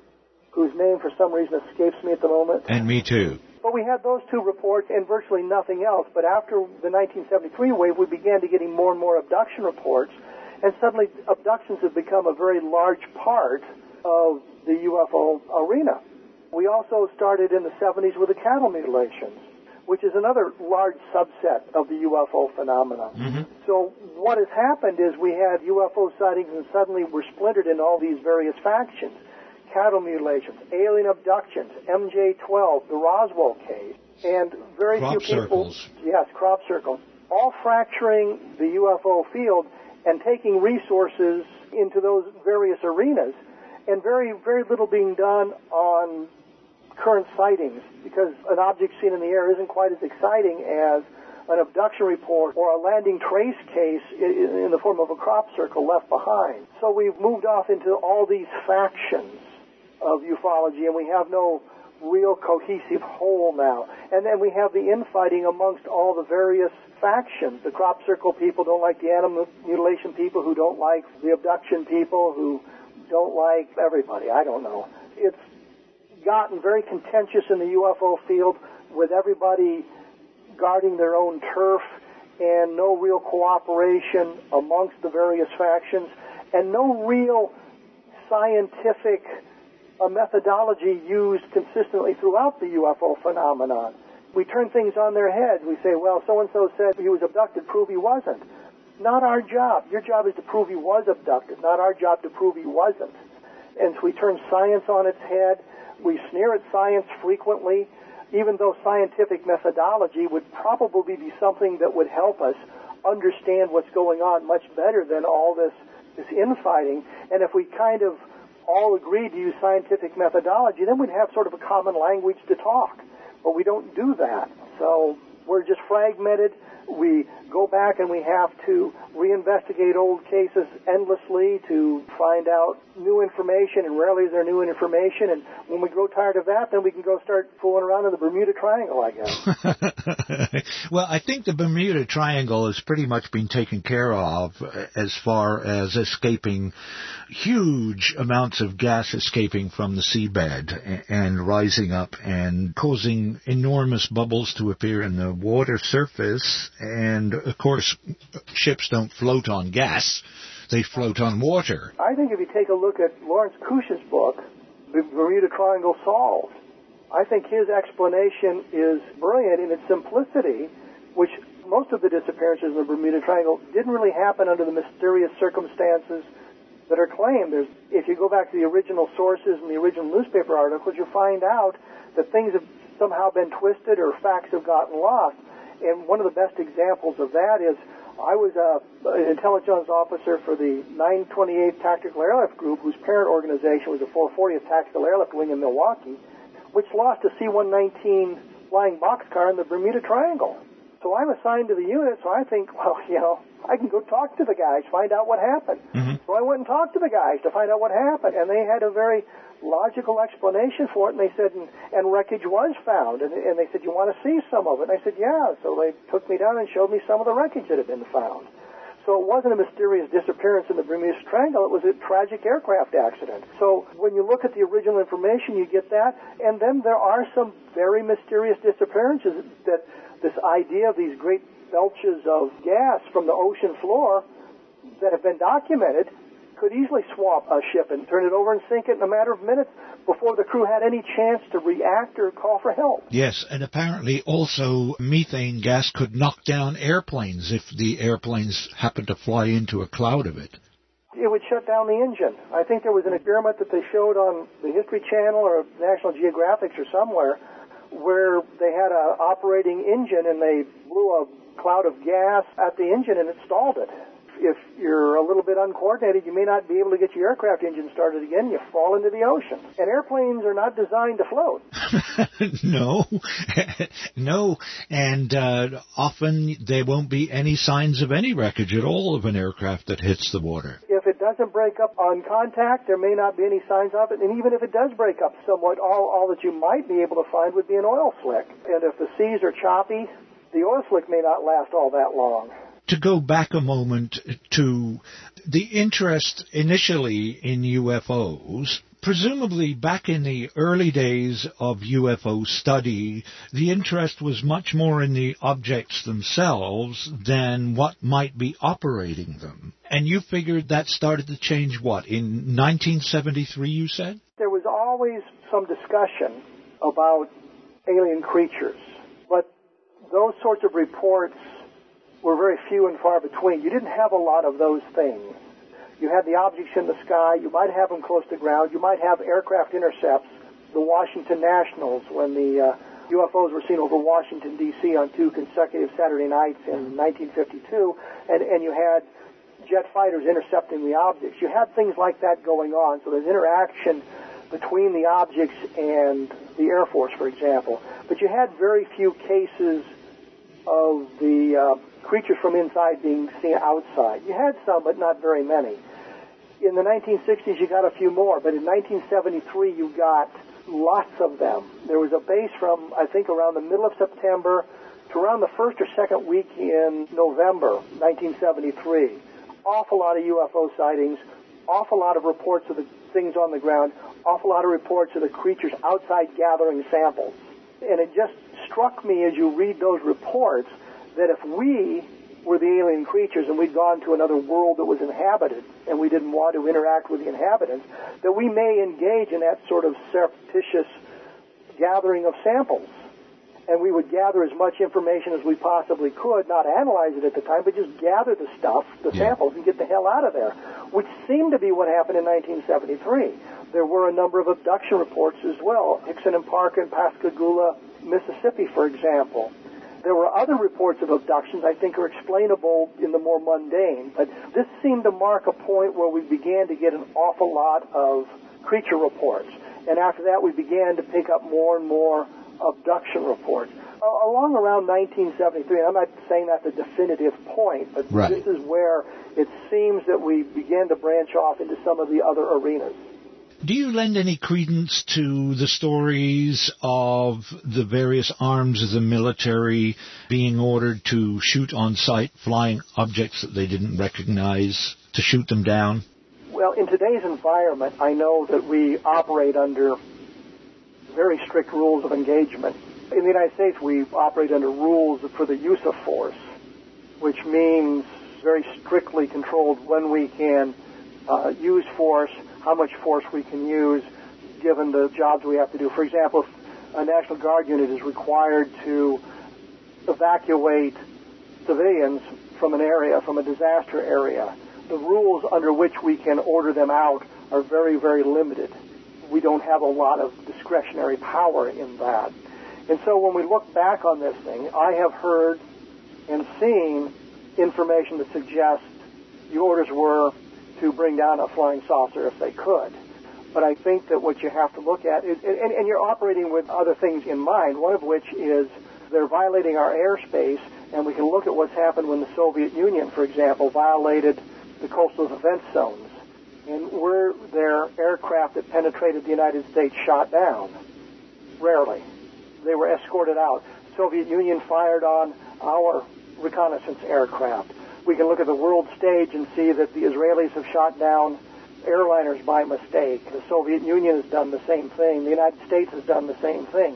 whose name for some reason escapes me at the moment. And me too. But we had those two reports and virtually nothing else. But after the nineteen seventy-three wave, we began to getting more and more abduction reports. And suddenly abductions have become a very large part of the U F O arena. We also started in the seventies with the cattle mutilations, which is another large subset of the U F O phenomena. Mm-hmm. So what has happened is we had U F O sightings and suddenly we're splintered into all these various factions. Cattle mutilations, alien abductions, M J twelve, the Roswell case, and very crop few people... circles. Yes, crop circles. All fracturing the U F O field and taking resources into those various arenas, and very, very little being done on current sightings, because an object seen in the air isn't quite as exciting as an abduction report or a landing trace case in the form of a crop circle left behind. So we've moved off into all these factions of ufology, and we have no real cohesive whole now. And then we have the infighting amongst all the various factions. The crop circle people don't like the animal mutilation people, who don't like the abduction people, who don't like everybody. I don't know. It's gotten very contentious in the U F O field, with everybody guarding their own turf and no real cooperation amongst the various factions, and no real scientific uh, methodology used consistently throughout the U F O phenomenon. We turn things on their head. We say, well, so-and-so said he was abducted, prove he wasn't. Not our job. Your job is to prove he was abducted, not our job to prove he wasn't. And so we turn science on its head. We sneer at science frequently, even though scientific methodology would probably be something that would help us understand what's going on much better than all this, this infighting. And if we kind of all agreed to use scientific methodology, then we'd have sort of a common language to talk. But we don't do that. So we're just fragmented. We go back and we have to reinvestigate old cases endlessly to find out new information, and rarely is there new information. And when we grow tired of that, then we can go start fooling around in the Bermuda Triangle, I guess. Well, I think the Bermuda Triangle has pretty much been taken care of as far as escaping huge amounts of gas escaping from the seabed and rising up and causing enormous bubbles to appear in the water surface. And, of course, ships don't float on gas. They float on water. I think if you take a look at Lawrence Kush's book, The Bermuda Triangle Solved, I think his explanation is brilliant in its simplicity, which most of the disappearances in the Bermuda Triangle didn't really happen under the mysterious circumstances that are claimed. There's, if you go back to the original sources and the original newspaper articles, you find out that things have somehow been twisted or facts have gotten lost. And one of the best examples of that is I was a, an intelligence officer for the nine twenty-eighth Tactical Airlift Group, whose parent organization was the four fortieth Tactical Airlift Wing in Milwaukee, which lost a C one nineteen flying boxcar in the Bermuda Triangle. So I'm assigned to the unit, so I think, well, you know, I can go talk to the guys, find out what happened. Mm-hmm. So I went and talked to the guys to find out what happened, and they had a very logical explanation for it, and they said, and, and wreckage was found, and, and they said, you want to see some of it? And I said, yeah. So they took me down and showed me some of the wreckage that had been found. So it wasn't a mysterious disappearance in the Bermuda Triangle, it was a tragic aircraft accident. So when you look at the original information, you get that, and then there are some very mysterious disappearances that this idea of these great belches of gas from the ocean floor that have been documented could easily swamp a ship and turn it over and sink it in a matter of minutes before the crew had any chance to react or call for help. Yes, and apparently also methane gas could knock down airplanes if the airplanes happened to fly into a cloud of it. It would shut down the engine. I think there was an experiment that they showed on the History Channel or National Geographic or somewhere where they had an operating engine and they blew a cloud of gas at the engine and it stalled it. If you're a little bit uncoordinated, you may not be able to get your aircraft engine started again. You fall into the ocean. And airplanes are not designed to float. No. No. And uh, often there won't be any signs of any wreckage at all of an aircraft that hits the water. If it doesn't break up on contact, there may not be any signs of it. And even if it does break up somewhat, all, all that you might be able to find would be an oil slick. And if the seas are choppy, the oil slick may not last all that long. To go back a moment to the interest initially in U F Os, presumably back in the early days of U F O study, the interest was much more in the objects themselves than what might be operating them. And you figured that started to change, what, in nineteen seventy-three, you said? There was always some discussion about alien creatures, but those sorts of reports were very few and far between. You didn't have a lot of those things. You had the objects in the sky. You might have them close to ground. You might have aircraft intercepts. The Washington Nationals, when the uh, U F Os were seen over Washington, D C on two consecutive Saturday nights in nineteen fifty-two, and, and you had jet fighters intercepting the objects. You had things like that going on, so there's interaction between the objects and the Air Force, for example. But you had very few cases of the uh, creatures from inside being seen outside. You had some, but not very many. In the nineteen sixties, you got a few more, but in nineteen seventy-three, you got lots of them. There was a base from, I think, around the middle of September to around the first or second week in November nineteen seventy-three. Awful lot of U F O sightings, awful lot of reports of the things on the ground, awful lot of reports of the creatures outside gathering samples. And it just struck me as you read those reports that if we were the alien creatures and we'd gone to another world that was inhabited and we didn't want to interact with the inhabitants, that we may engage in that sort of surreptitious gathering of samples. And we would gather as much information as we possibly could, not analyze it at the time, but just gather the stuff, the yeah. samples, and get the hell out of there, which seemed to be what happened in nineteen seventy-three. There were a number of abduction reports as well, Hickson and Park in Pascagoula, Mississippi, for example. There were other reports of abductions I think are explainable in the more mundane, but this seemed to mark a point where we began to get an awful lot of creature reports. And after that, we began to pick up more and more abduction reports. Uh, along around nineteen seventy-three, and I'm not saying that's a definitive point, but right. this is where it seems that we began to branch off into some of the other arenas. Do you lend any credence to the stories of the various arms of the military being ordered to shoot on sight flying objects that they didn't recognize, to shoot them down? Well, in today's environment, I know that we operate under very strict rules of engagement. In the United States, we operate under rules for the use of force, which means very strictly controlled when we can uh, use force, how much force we can use, given the jobs we have to do. For example, if a National Guard unit is required to evacuate civilians from an area, from a disaster area, the rules under which we can order them out are very, very limited. We don't have a lot of discretionary power in that. And so when we look back on this thing, I have heard and seen information that suggests the orders were to bring down a flying saucer if they could. But I think that what you have to look at is, and, and you're operating with other things in mind, one of which is they're violating our airspace, and we can look at what's happened when the Soviet Union, for example, violated the coastal defense zones. And were there aircraft that penetrated the United States shot down? Rarely. They were escorted out. The Soviet Union fired on our reconnaissance aircraft. We can look at the world stage and see that the Israelis have shot down airliners by mistake. The Soviet Union has done the same thing. The United States has done the same thing.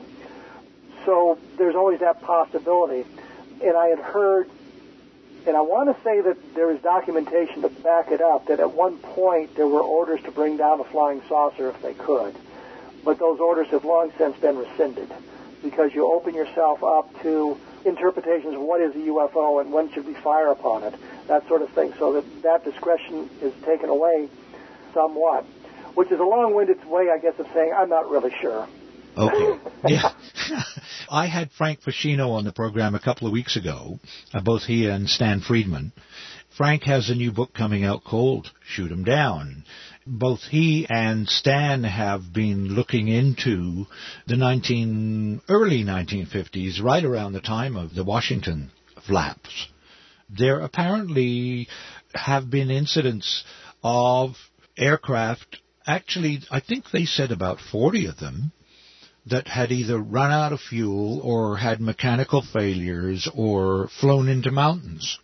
So there's always that possibility. And I had heard, and I want to say that there is documentation to back it up, that at one point there were orders to bring down a flying saucer if they could. But those orders have long since been rescinded, because you open yourself up to interpretations of what is a U F O and when should we fire upon it, that sort of thing, so that that discretion is taken away somewhat, which is a long-winded way, I guess, of saying I'm not really sure. Okay. Yeah. I had Frank Fascino on the program a couple of weeks ago, uh, both he and Stan Friedman. Frank has a new book coming out called Shoot 'em Down. Both he and Stan have been looking into the nineteen early nineteen fifties, right around the time of the Washington flaps. There apparently have been incidents of aircraft, actually, I think they said about forty of them, that had either run out of fuel or had mechanical failures or flown into mountains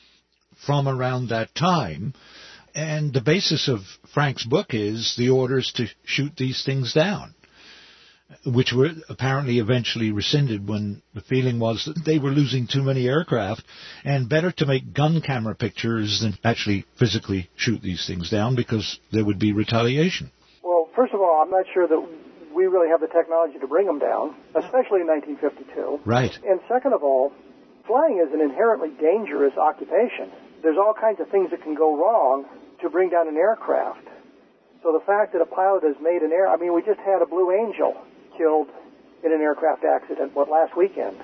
from around that time. And the basis of Frank's book is the orders to shoot these things down, which were apparently eventually rescinded when the feeling was that they were losing too many aircraft, and better to make gun camera pictures than actually physically shoot these things down, because there would be retaliation. Well, first of all, I'm not sure that we really have the technology to bring them down, especially in nineteen fifty-two. Right. And second of all, flying is an inherently dangerous occupation. There's all kinds of things that can go wrong to bring down an aircraft. So the fact that a pilot has made an air, I mean, we just had a Blue Angel killed in an aircraft accident, what, last weekend.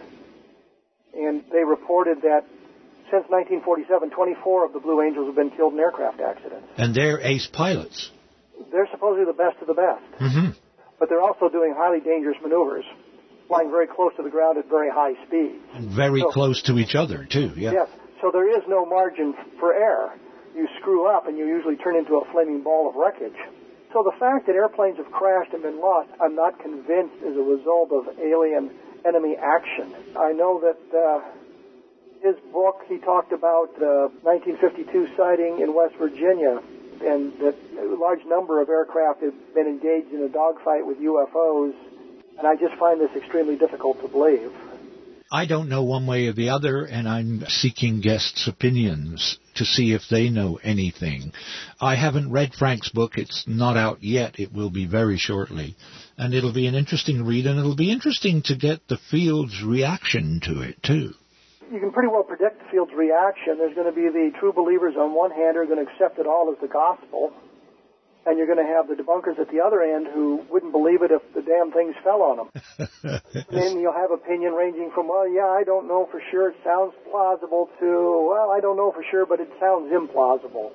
And they reported that since nineteen forty-seven, twenty-four of the Blue Angels have been killed in aircraft accidents. And they're ace pilots. They're supposedly the best of the best. Mm-hmm. But they're also doing highly dangerous maneuvers, flying very close to the ground at very high speeds. And very so, close to each other, too, yeah. Yes. So there is no margin for error. You screw up and you usually turn into a flaming ball of wreckage. So the fact that airplanes have crashed and been lost, I'm not convinced is a result of alien enemy action. I know that uh, his book, he talked about the nineteen fifty-two sighting in West Virginia, and that a large number of aircraft had been engaged in a dogfight with U F Os, and I just find this extremely difficult to believe. I don't know one way or the other, and I'm seeking guests' opinions to see if they know anything. I haven't read Frank's book. It's not out yet. It will be very shortly. And it'll be an interesting read, and it'll be interesting to get the field's reaction to it, too. You can pretty well predict the field's reaction. There's going to be the true believers on one hand who are going to accept it all as the gospel, and you're going to have the debunkers at the other end who wouldn't believe it if the damn things fell on them. And then you'll have opinion ranging from, well, yeah, I don't know for sure, it sounds plausible, to, well, I don't know for sure, but it sounds implausible.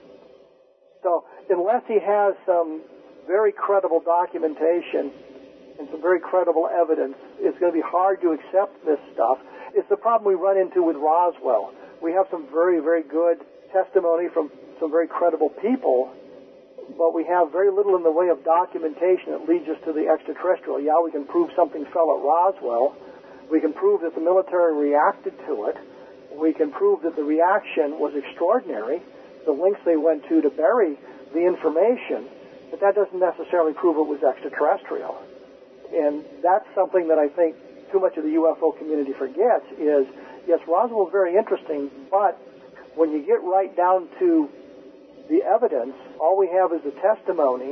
So unless he has some very credible documentation and some very credible evidence, it's going to be hard to accept this stuff. It's the problem we run into with Roswell. We have some very, very good testimony from some very credible people, but we have very little in the way of documentation that leads us to the extraterrestrial. Yeah, we can prove something fell at Roswell. We can prove that the military reacted to it. We can prove that the reaction was extraordinary, the lengths they went to to bury the information, but that doesn't necessarily prove it was extraterrestrial. And that's something that I think too much of the U F O community forgets is, yes, Roswell is very interesting, but when you get right down to the evidence, all we have is the testimony,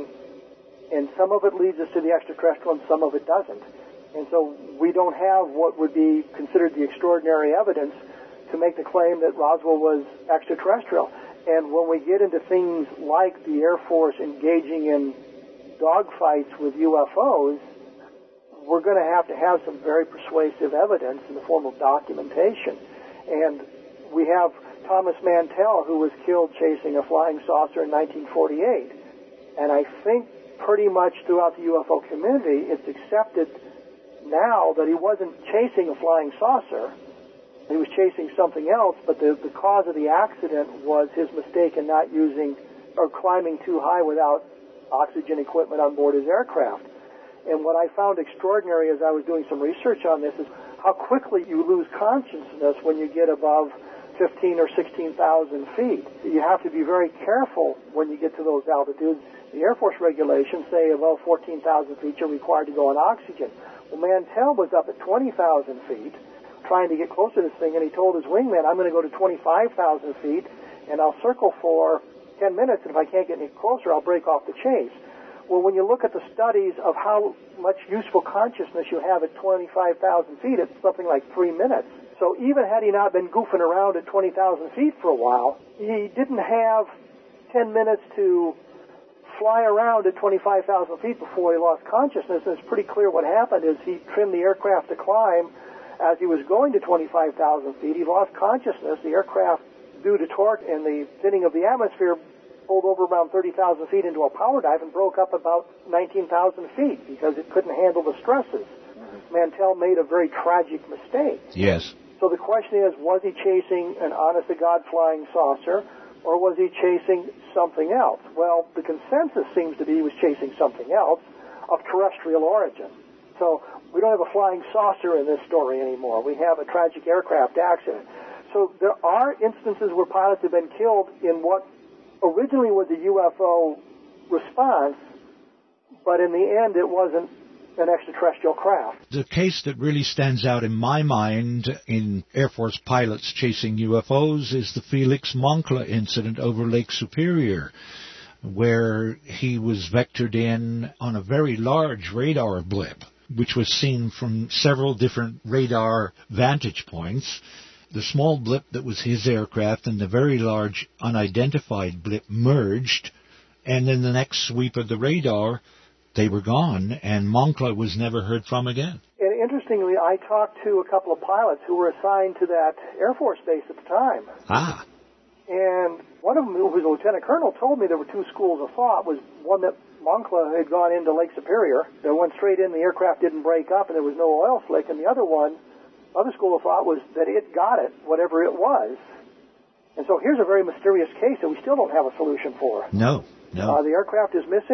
and some of it leads us to the extraterrestrial and some of it doesn't. And so we don't have what would be considered the extraordinary evidence to make the claim that Roswell was extraterrestrial. And when we get into things like the Air Force engaging in dogfights with U F Os, we're going to have to have some very persuasive evidence in the form of documentation. And we have Thomas Mantell, who was killed chasing a flying saucer in nineteen forty-eight. And I think pretty much throughout the U F O community, it's accepted now that he wasn't chasing a flying saucer. He was chasing something else, but the, the cause of the accident was his mistake in not using or climbing too high without oxygen equipment on board his aircraft. And what I found extraordinary as I was doing some research on this is how quickly you lose consciousness when you get above fifteen or sixteen thousand feet. You have to be very careful when you get to those altitudes. The Air Force regulations say above fourteen thousand feet you're required to go on oxygen. Well, Mantell was up at twenty thousand feet trying to get closer to this thing, and he told his wingman, I'm going to go to twenty-five thousand feet, and I'll circle for ten minutes, and if I can't get any closer, I'll break off the chase. Well, when you look at the studies of how much useful consciousness you have at twenty-five thousand feet, it's something like three minutes. So even had he not been goofing around at twenty thousand feet for a while, he didn't have ten minutes to fly around at twenty-five thousand feet before he lost consciousness. And it's pretty clear what happened is he trimmed the aircraft to climb. As he was going to twenty-five thousand feet, he lost consciousness. The aircraft, due to torque and the thinning of the atmosphere, pulled over around thirty thousand feet into a power dive and broke up about nineteen thousand feet because it couldn't handle the stresses. Mm-hmm. Mantell made a very tragic mistake. Yes. So the question is, was he chasing an honest-to-God flying saucer, or was he chasing something else? Well, the consensus seems to be he was chasing something else of terrestrial origin. So we don't have a flying saucer in this story anymore. We have a tragic aircraft accident. So there are instances where pilots have been killed in what originally was a U F O response, but in the end it wasn't an extraterrestrial craft. The case that really stands out in my mind in Air Force pilots chasing U F Os is the Felix Moncla incident over Lake Superior, where he was vectored in on a very large radar blip, which was seen from several different radar vantage points. The small blip that was his aircraft and the very large unidentified blip merged, and in the next sweep of the radar, they were gone, and Moncla was never heard from again. And interestingly, I talked to a couple of pilots who were assigned to that Air Force base at the time. Ah. And one of them, who was a lieutenant colonel, told me there were two schools of thought. Was one that Moncla had gone into Lake Superior, that went straight in, the aircraft didn't break up, and there was no oil slick, and the other one, other school of thought was that it got it, whatever it was. And so here's a very mysterious case that we still don't have a solution for. No, no. Uh, the aircraft is missing.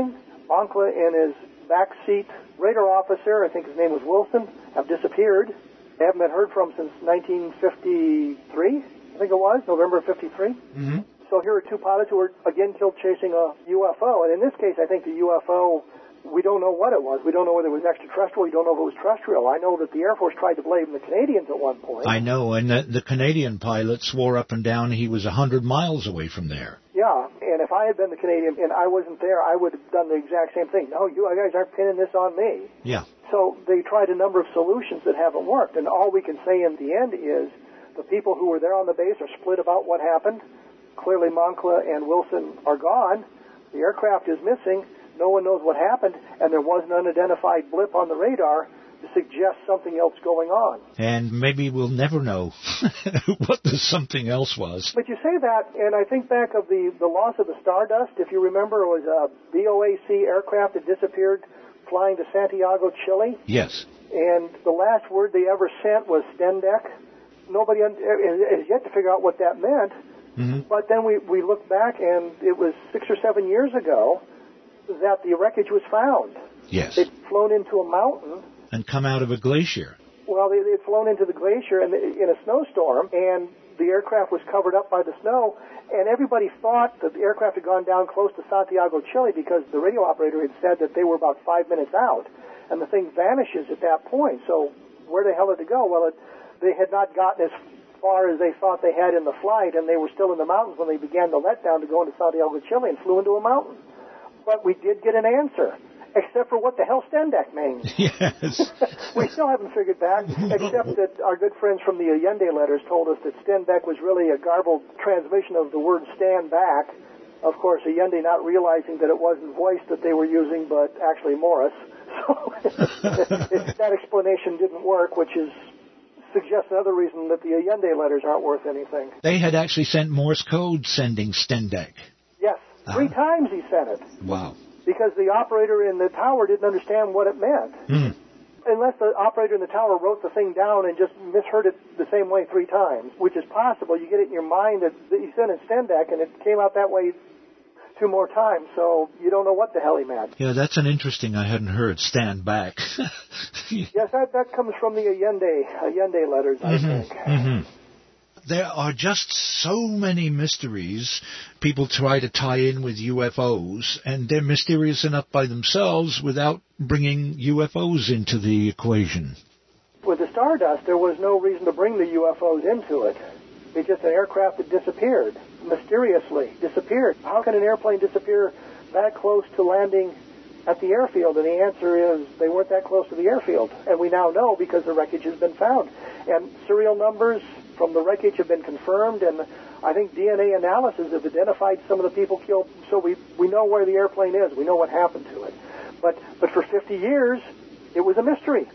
Moncla and his backseat radar officer, I think his name was Wilson, have disappeared. They haven't been heard from since nineteen fifty-three, I think it was, November of fifty-three. Mm-hmm. So here are two pilots who were again killed chasing a U F O. And in this case, I think the U F O, we don't know what it was. We don't know whether it was extraterrestrial. We don't know if it was terrestrial. I know that the Air Force tried to blame the Canadians at one point. I know, and the, the Canadian pilot swore up and down he was one hundred miles away from there. Yeah, and if I had been the Canadian and I wasn't there, I would have done the exact same thing. No, you guys aren't pinning this on me. Yeah. So they tried a number of solutions that haven't worked, and all we can say in the end is the people who were there on the base are split about what happened. Clearly Moncla and Wilson are gone. The aircraft is missing. No one knows what happened, and there was an unidentified blip on the radar to suggest something else going on. And maybe we'll never know what the something else was. But you say that, and I think back of the, the loss of the Stardust. If you remember, it was a B O A C aircraft that disappeared flying to Santiago, Chile. Yes. And the last word they ever sent was Stendek. Nobody has yet to figure out what that meant. Mm-hmm. But then we, we look back, and it was six or seven years ago that the wreckage was found. Yes. They'd flown into a mountain. And come out of a glacier. Well, they, they'd flown into the glacier in, in a snowstorm, and the aircraft was covered up by the snow, and everybody thought that the aircraft had gone down close to Santiago, Chile, because the radio operator had said that they were about five minutes out, and the thing vanishes at that point. So where the hell did it go? Well, it, they had not gotten as far as they thought they had in the flight, and they were still in the mountains when they began the letdown to go into Santiago, Chile, and flew into a mountain. But we did get an answer, except for what the hell Stendek means. Yes. We still haven't figured back, except that our good friends from the Allende letters told us that Stendek was really a garbled transmission of the word stand back. Of course, Allende not realizing that it wasn't voice that they were using, but actually Morse. So that explanation didn't work, which is suggests another reason that the Allende letters aren't worth anything. They had actually sent Morse code sending Stendek. Yes, three uh-huh. times he sent it. Wow. Because the operator in the tower didn't understand what it meant. Mm. Unless the operator in the tower wrote the thing down and just misheard it the same way three times, which is possible. You get it in your mind that he sent it Stendek, and it came out that way two more times, so you don't know what the hell he meant. Yeah, that's an interesting I hadn't heard, stand back. Yes, that, that comes from the Allende, Allende letters, I mm-hmm. think. Mm-hmm. There are just so many mysteries people try to tie in with U F Os, and they're mysterious enough by themselves without bringing U F Os into the equation. With the Stardust, there was no reason to bring the U F Os into it. It's just an aircraft that disappeared, mysteriously disappeared. How can an airplane disappear that close to landing at the airfield? And the answer is they weren't that close to the airfield. And we now know because the wreckage has been found. And serial numbers from the wreckage have been confirmed, and I think D N A analysis have identified some of the people killed, so we, we know where the airplane is. We know what happened to it. But, but for fifty years, it was a mystery.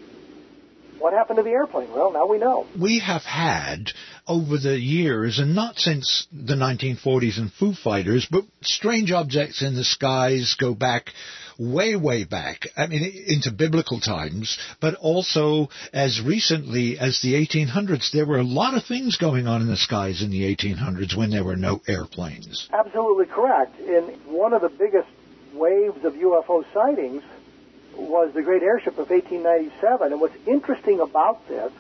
What happened to the airplane? Well, now we know. We have had, over the years, and not since the nineteen forties and Foo Fighters, but strange objects in the skies go back way, way back, I mean, into biblical times, but also as recently as the eighteen hundreds. There were a lot of things going on in the skies in the eighteen hundreds when there were no airplanes. Absolutely correct. And one of the biggest waves of U F O sightings was the Great Airship of eighteen ninety-seven. And what's interesting about this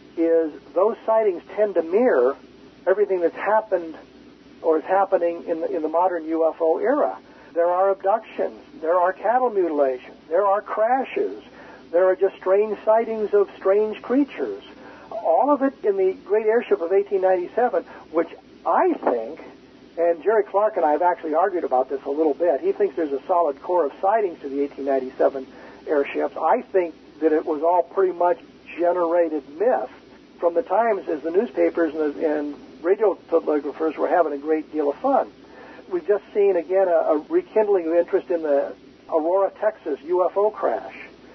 is those sightings tend to mirror everything that's happened or is happening in the, in the modern U F O era. There are abductions. There are cattle mutilations. There are crashes. There are just strange sightings of strange creatures. All of it in the Great Airship of eighteen ninety-seven, which I think, and Jerry Clark and I have actually argued about this a little bit. He thinks there's a solid core of sightings to the eighteen ninety-seven airships. I think that it was all pretty much generated myth from the times as the newspapers and, the, and radio telegraphers were having a great deal of fun. We've just seen, again, a, a rekindling of interest in the Aurora, Texas U F O crash.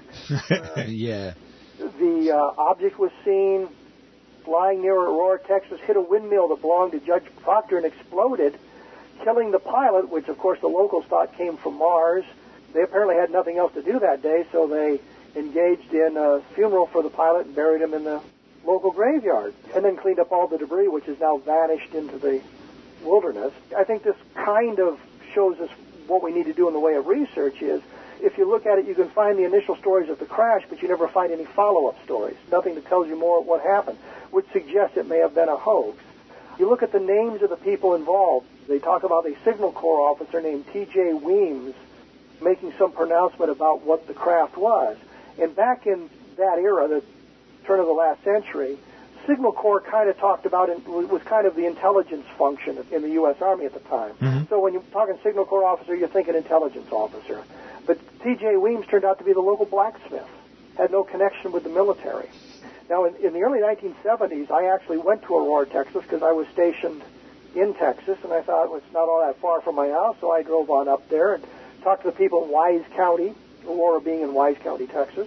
uh, yeah. The uh, object was seen flying near Aurora, Texas, hit a windmill that belonged to Judge Proctor and exploded, killing the pilot, which, of course, the locals thought came from Mars. They apparently had nothing else to do that day, so they engaged in a funeral for the pilot and buried him in the local graveyard, and then cleaned up all the debris, which has now vanished into the wilderness. I think this kind of shows us what we need to do in the way of research is if you look at it, you can find the initial stories of the crash, but you never find any follow-up stories. Nothing that tells you more of what happened, which suggests it may have been a hoax. You look at the names of the people involved. They talk about a Signal Corps officer named T J Weems making some pronouncement about what the craft was. And back in that era, the turn of the last century, Signal Corps kind of talked about it was kind of the intelligence function in the U S Army at the time. Mm-hmm. So when you're talking Signal Corps officer, you're thinking intelligence officer. But T J Weems turned out to be the local blacksmith, had no connection with the military. Now, in, in the early nineteen seventies, I actually went to Aurora, Texas, because I was stationed in Texas, and I thought it was not all that far from my house, so I drove on up there and talked to the people in Wise County, Aurora being in Wise County, Texas.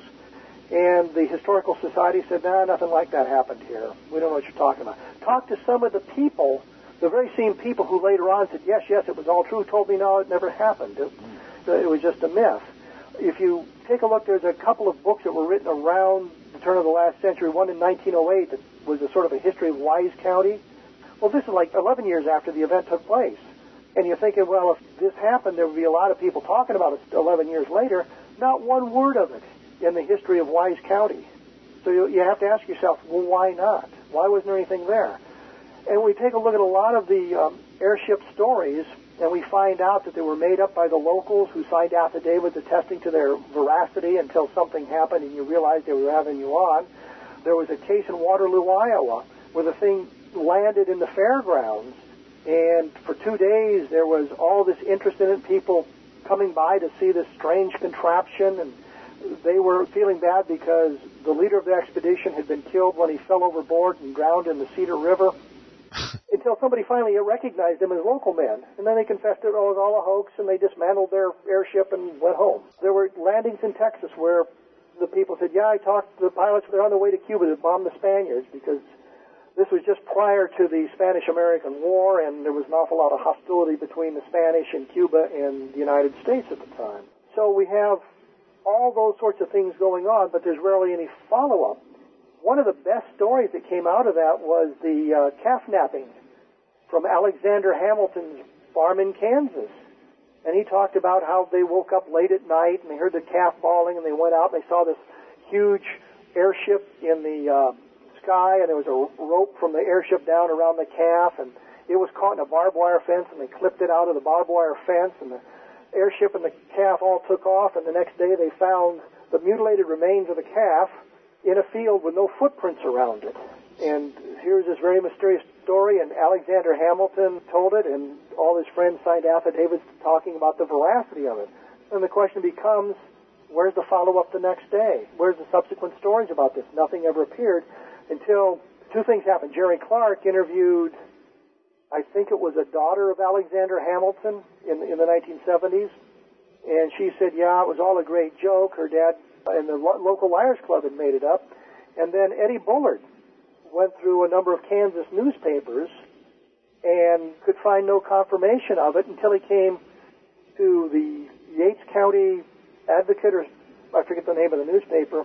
And the Historical Society said, nah, nothing like that happened here. We don't know what you're talking about. Talked to some of the people, the very same people who later on said, yes, yes, it was all true, told me, no, it never happened. It, it was just a myth. If you take a look, there's a couple of books that were written around the turn of the last century, one in nineteen oh eight that was a sort of a history of Wise County. Well, this is like eleven years after the event took place. And you're thinking, well, if this happened, there would be a lot of people talking about it eleven years later. Not one word of it in the history of Wise County. So you, you have to ask yourself, well, why not? Why wasn't there anything there? And we take a look at a lot of the um, airship stories, and we find out that they were made up by the locals who signed affidavits attesting to their veracity until something happened and you realized they were having you on. There was a case in Waterloo, Iowa, where the thing landed in the fairgrounds, and for two days there was all this interest in it, people coming by to see this strange contraption, and they were feeling bad because the leader of the expedition had been killed when he fell overboard and drowned in the Cedar River. Until somebody finally recognized them as local men. And then they confessed it, oh, it was all a hoax, and they dismantled their airship and went home. There were landings in Texas where the people said, yeah, I talked to the pilots, they're on their way to Cuba to bomb the Spaniards, because this was just prior to the Spanish-American War, and there was an awful lot of hostility between the Spanish and Cuba and the United States at the time. So we have all those sorts of things going on, but there's rarely any follow-up. One of the best stories that came out of that was the uh, calf napping from Alexander Hamilton's farm in Kansas. And he talked about how they woke up late at night and they heard the calf bawling, and they went out and they saw this huge airship in the uh, sky, and there was a rope from the airship down around the calf, and it was caught in a barbed wire fence, and they clipped it out of the barbed wire fence, and the airship and the calf all took off, and the next day they found the mutilated remains of the calf in a field with no footprints around it. And here's this very mysterious story, and Alexander Hamilton told it, and all his friends signed affidavits talking about the veracity of it. And the question becomes, where's the follow-up the next day? Where's the subsequent stories about this? Nothing ever appeared until two things happened. Jerry Clark interviewed, I think it was a daughter of Alexander Hamilton in, in the nineteen seventies, and she said, yeah, it was all a great joke. Her dad and the lo- local Liars Club had made it up. And then Eddie Bullard went through a number of Kansas newspapers and could find no confirmation of it until he came to the Yates County Advocate, or I forget the name of the newspaper,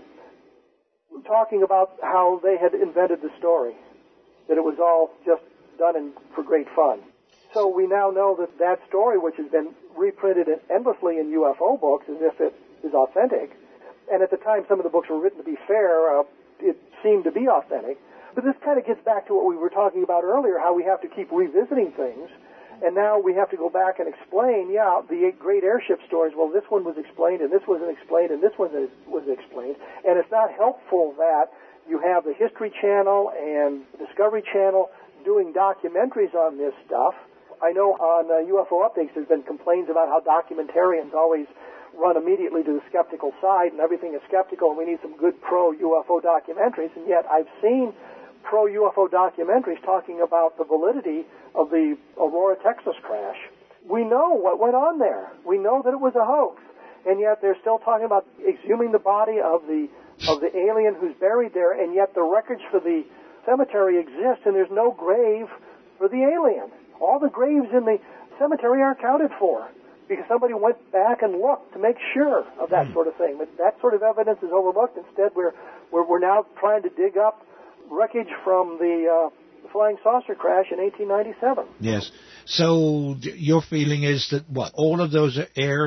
talking about how they had invented the story, that it was all just done in, for great fun. So we now know that that story, which has been reprinted endlessly in U F O books as if it is authentic, and at the time some of the books were written to be fair, uh, it seemed to be authentic. But this kind of gets back to what we were talking about earlier, how we have to keep revisiting things, and now we have to go back and explain, yeah, the eight great airship stories, well, this one was explained, and this wasn't explained, and this one was explained. And it's not helpful that you have the History Channel and Discovery Channel doing documentaries on this stuff. I know on uh, U F O Updates there's been complaints about how documentarians always run immediately to the skeptical side, and everything is skeptical, and we need some good pro-U F O documentaries. And yet I've seen pro-U F O documentaries talking about the validity of the Aurora, Texas crash. We know what went on there. We know that it was a hoax, and yet they're still talking about exhuming the body of the of the alien who's buried there, and yet the records for the cemetery exist, and there's no grave for the alien. All the graves in the cemetery are accounted for because somebody went back and looked to make sure of that sort of thing. But that sort of evidence is overlooked. Instead, we're we're, we're now trying to dig up wreckage from the uh, flying saucer crash in eighteen ninety-seven. Yes. So your feeling is that, what, all of those air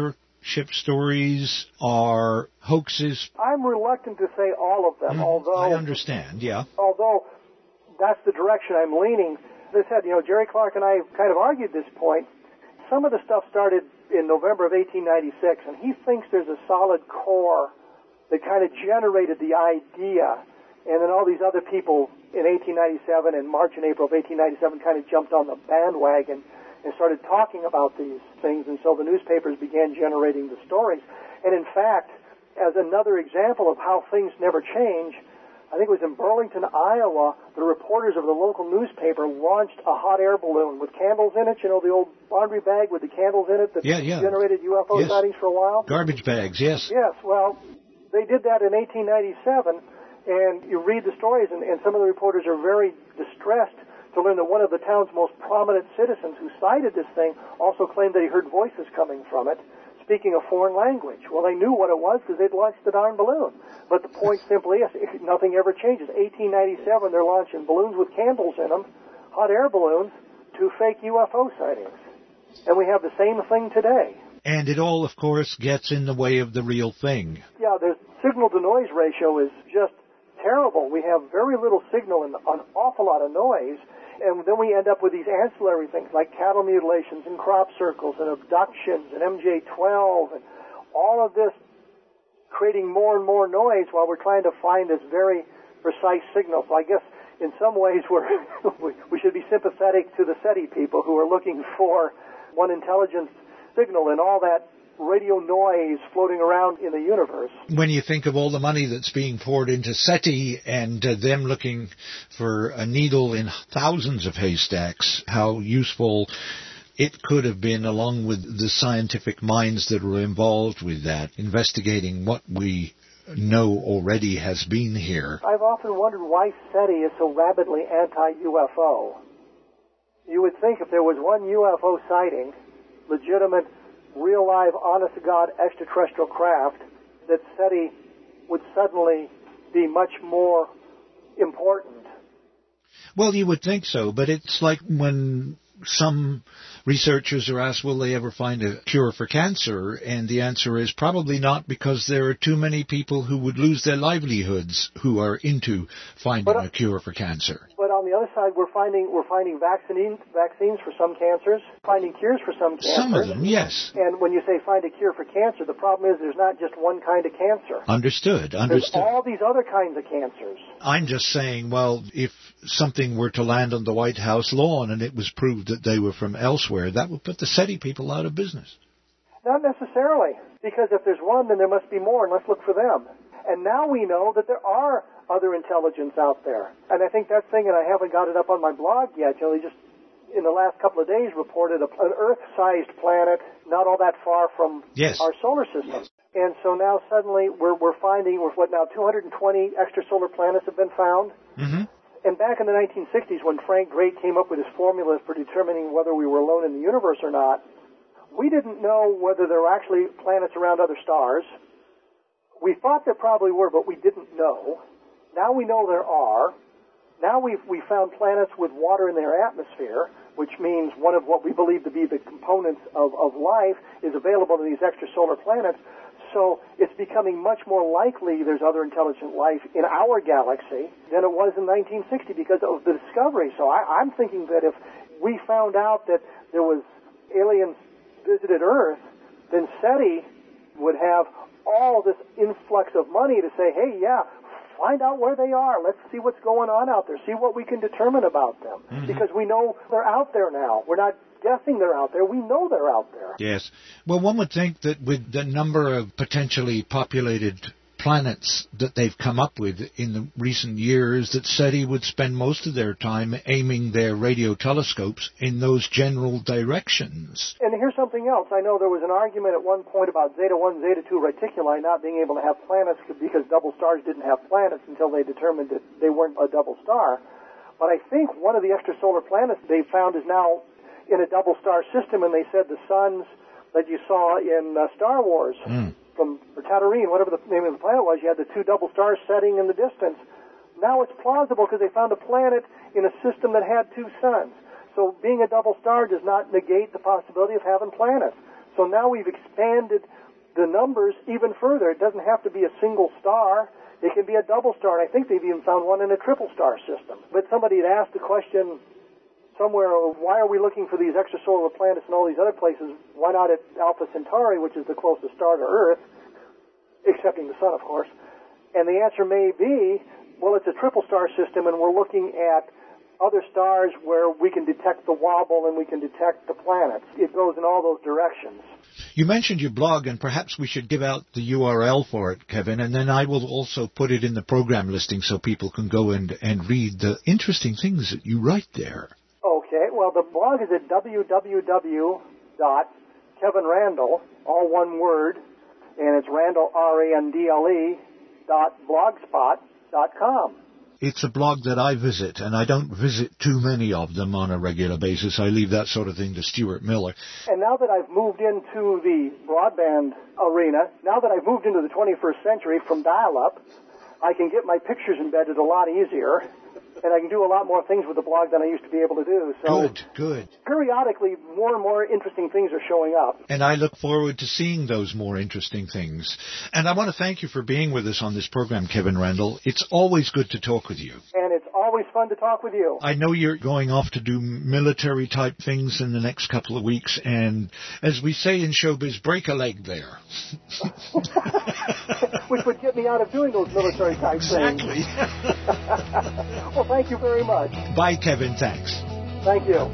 ship stories are hoaxes? I'm reluctant to say all of them, Mm, although... I understand, yeah. Although that's the direction I'm leaning. As I said, you know, Jerry Clark and I kind of argued this point. Some of the stuff started in November of eighteen ninety-six, and he thinks there's a solid core that kind of generated the idea, and then all these other people in eighteen ninety-seven and March and April of eighteen ninety-seven kind of jumped on the bandwagon and started talking about these things, and so the newspapers began generating the stories. And in fact, as another example of how things never change, I think it was in Burlington, Iowa, the reporters of the local newspaper launched a hot air balloon with candles in it, you know, the old laundry bag with the candles in it that yeah, yeah. generated U F O yes. sightings for a while. Garbage bags, yes. Yes, well, they did that in eighteen ninety-seven, and you read the stories, and, and some of the reporters are very distressed to learn that one of the town's most prominent citizens who sighted this thing also claimed that he heard voices coming from it, speaking a foreign language. Well, they knew what it was because they'd launched the darn balloon. But the point simply is, nothing ever changes. eighteen ninety-seven, they're launching balloons with candles in them, hot air balloons, to fake U F O sightings. And we have the same thing today. And it all, of course, gets in the way of the real thing. Yeah, the signal-to-noise ratio is just terrible. We have very little signal and an awful lot of noise. And then we end up with these ancillary things like cattle mutilations and crop circles and abductions and M J twelve and all of this creating more and more noise while we're trying to find this very precise signal. So I guess in some ways we're, we should be sympathetic to the SETI people who are looking for one intelligence signal in all that radio noise floating around in the universe. When you think of all the money that's being poured into SETI and uh, them looking for a needle in thousands of haystacks, how useful it could have been, along with the scientific minds that were involved with that, investigating what we know already has been here. I've often wondered why SETI is so rabidly anti-U F O. You would think if there was one U F O sighting, legitimate, real live, honest-to-God extraterrestrial craft, that SETI would suddenly be much more important. Well, you would think so, but it's like when some researchers are asked, will they ever find a cure for cancer? And the answer is probably not, because there are too many people who would lose their livelihoods who are into finding but, a cure for cancer. But on the other side, we're finding we're finding vaccines vaccines for some cancers, finding cures for some cancers. Some of them, yes. And when you say find a cure for cancer, the problem is there's not just one kind of cancer. Understood, understood. There's all these other kinds of cancers. I'm just saying, well, if something were to land on the White House lawn and it was proved that they were from elsewhere, that would put the SETI people out of business. Not necessarily, because if there's one, then there must be more, and let's look for them. And now we know that there are other intelligence out there. And I think that thing, and I haven't got it up on my blog yet, you know, they just in the last couple of days reported a, an Earth-sized planet not all that far from yes. our solar system. And so now suddenly we're, we're finding, we're, what now, two hundred twenty extrasolar planets have been found? Mm-hmm. And back in the nineteen sixties, when Frank Drake came up with his formulas for determining whether we were alone in the universe or not, we didn't know whether there were actually planets around other stars. We thought there probably were, but we didn't know. Now we know there are. Now we've we found planets with water in their atmosphere, which means one of what we believe to be the components of, of life is available to these extrasolar planets. So it's becoming much more likely there's other intelligent life in our galaxy than it was in nineteen sixty because of the discovery. So I, I'm thinking that if we found out that there was aliens visited Earth, then SETI would have all this influx of money to say, hey, yeah, find out where they are. Let's see what's going on out there. See what we can determine about them. Mm-hmm. Because we know they're out there now. We're not guessing they're out there. We know they're out there. Yes. Well, one would think that with the number of potentially populated planets that they've come up with in the recent years, that SETI would spend most of their time aiming their radio telescopes in those general directions. And here's something else. I know there was an argument at one point about Zeta one, Zeta two reticuli not being able to have planets because double stars didn't have planets until they determined that they weren't a double star. But I think one of the extrasolar planets they found is now in a double star system, and they said the suns that you saw in uh, Star Wars mm. from or Tatooine, whatever the name of the planet was, you had the two double stars setting in the distance. Now it's plausible because they found a planet in a system that had two suns. So being a double star does not negate the possibility of having planets. So now we've expanded the numbers even further. It doesn't have to be a single star. It can be a double star, and I think they've even found one in a triple star system. But somebody had asked the question somewhere, why are we looking for these extrasolar planets and all these other places? Why not at Alpha Centauri, which is the closest star to Earth, excepting the sun, of course? And the answer may be, well, it's a triple star system, and we're looking at other stars where we can detect the wobble and we can detect the planets. It goes in all those directions. You mentioned your blog, and perhaps we should give out the U R L for it, Kevin, and then I will also put it in the program listing so people can go and, and read the interesting things that you write there. Okay, well, the blog is at w w w dot kevin randle, all one word, and it's Randle, R A N D L E, dot blogspot dot com. It's a blog that I visit, and I don't visit too many of them on a regular basis. I leave that sort of thing to Stuart Miller. And now that I've moved into the broadband arena, now that I've moved into the twenty-first century from dial-up, I can get my pictures embedded a lot easier, and I can do a lot more things with the blog than I used to be able to do. So good, good. Periodically, more and more interesting things are showing up. And I look forward to seeing those more interesting things. And I want to thank you for being with us on this program, Kevin Randle. It's always good to talk with you. And it's always fun to talk with you. I know you're going off to do military-type things in the next couple of weeks, and as we say in showbiz, break a leg there. Which would get me out of doing those military-type exactly. things. Exactly. Well, thank you very much. Bye, Kevin. Thanks. Thank you.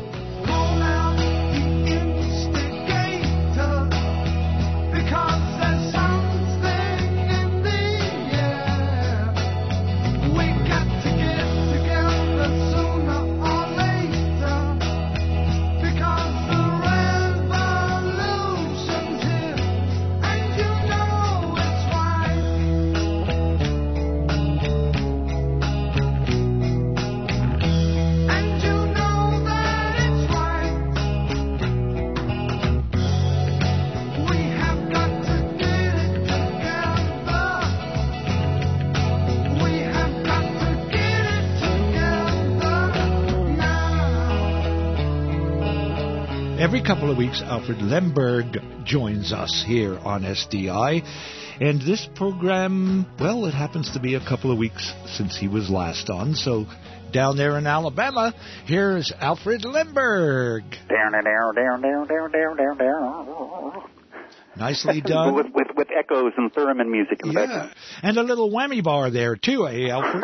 Every couple of weeks, Alfred Lemberg joins us here on S D I. And this program, well, it happens to be a couple of weeks since he was last on. So down there in Alabama, here's Alfred Lemberg. Down, down, down, down, down, down, down, down. Nicely done. with, with, with echoes and theremin music in the yeah. background. And a little whammy bar there, too, eh, Alfred?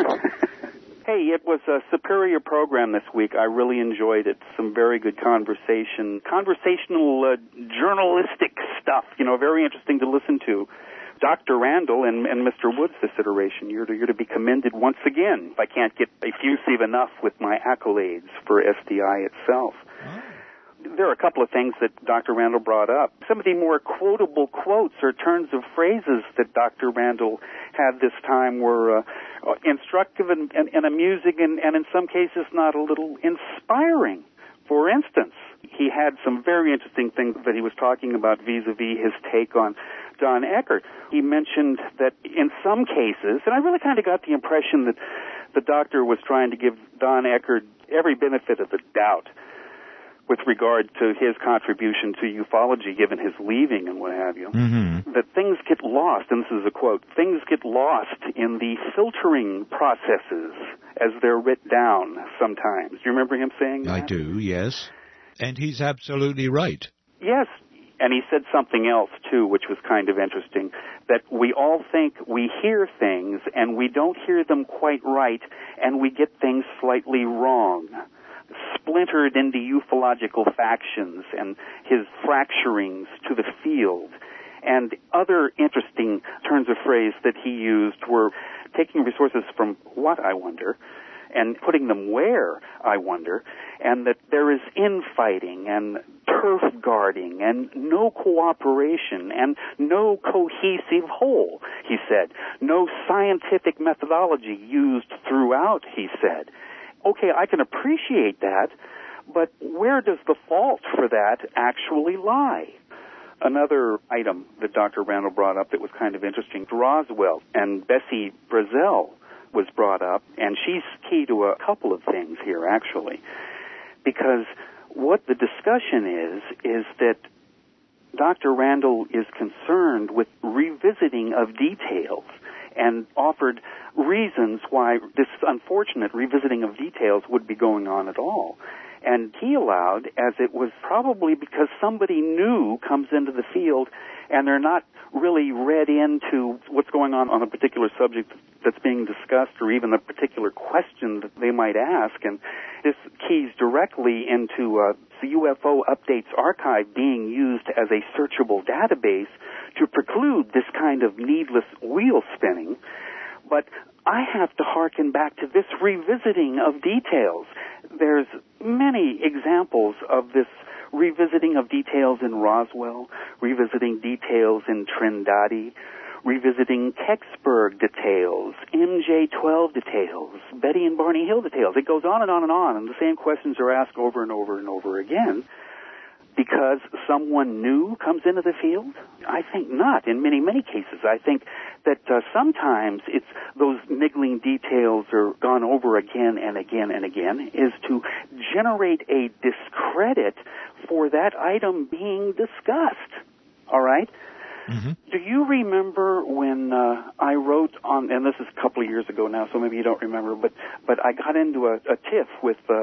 Hey, it was a superior program this week. I really enjoyed it. Some very good conversation, conversational, uh, journalistic stuff, you know, very interesting to listen to. Doctor Randle and, and Mister Woods this iteration, you're to, you're to be commended once again. I can't get effusive enough with my accolades for S D I itself. Oh. There are a couple of things that Doctor Randle brought up. Some of the more quotable quotes or turns of phrases that Doctor Randle had this time were uh, instructive and, and, and amusing and, and in some cases not a little inspiring. For instance, he had some very interesting things that he was talking about vis-a-vis his take on Don Eckert. He mentioned that in some cases, and I really kind of got the impression that the doctor was trying to give Don Eckert every benefit of the doubt with regard to his contribution to ufology, given his leaving and what have you, mm-hmm. that things get lost, and this is a quote, things get lost in the filtering processes as they're writ down sometimes. Do you remember him saying that? I do, yes. And he's absolutely right. Yes, and he said something else, too, which was kind of interesting, that we all think we hear things, and we don't hear them quite right, and we get things slightly wrong. Splintered into ufological factions and his fracturings to the field. And other interesting turns of phrase that he used were taking resources from what, I wonder, and putting them where, I wonder, and that there is infighting and turf guarding and no cooperation and no cohesive whole, he said. No scientific methodology used throughout, he said. Okay, I can appreciate that, but where does the fault for that actually lie? Another item that Doctor Randle brought up that was kind of interesting, Roswell and Bessie Brazel was brought up, and she's key to a couple of things here, actually, because what the discussion is, is that Doctor Randall is concerned with revisiting of details and offered reasons why this unfortunate revisiting of details would be going on at all. And he allowed, as it was probably because somebody new comes into the field and they're not really read into what's going on on a particular subject that's being discussed or even a particular question that they might ask. And this keys directly into uh, the U F O Updates Archive being used as a searchable database to preclude this kind of needless wheel spinning. But I have to hearken back to this revisiting of details. There's many examples of this revisiting of details in Roswell, revisiting details in Trindade, revisiting Kecksburg details, M J twelve details, Betty and Barney Hill details. It goes on and on and on, and the same questions are asked over and over and over again. Because someone new comes into the field? I think not. In many, many cases, I think that uh, sometimes it's those niggling details are gone over again and again and again is to generate a discredit for that item being discussed. All right? Mm-hmm. Do you remember when uh, I wrote on, and this is a couple of years ago now, so maybe you don't remember, but, but I got into a, a tiff with uh,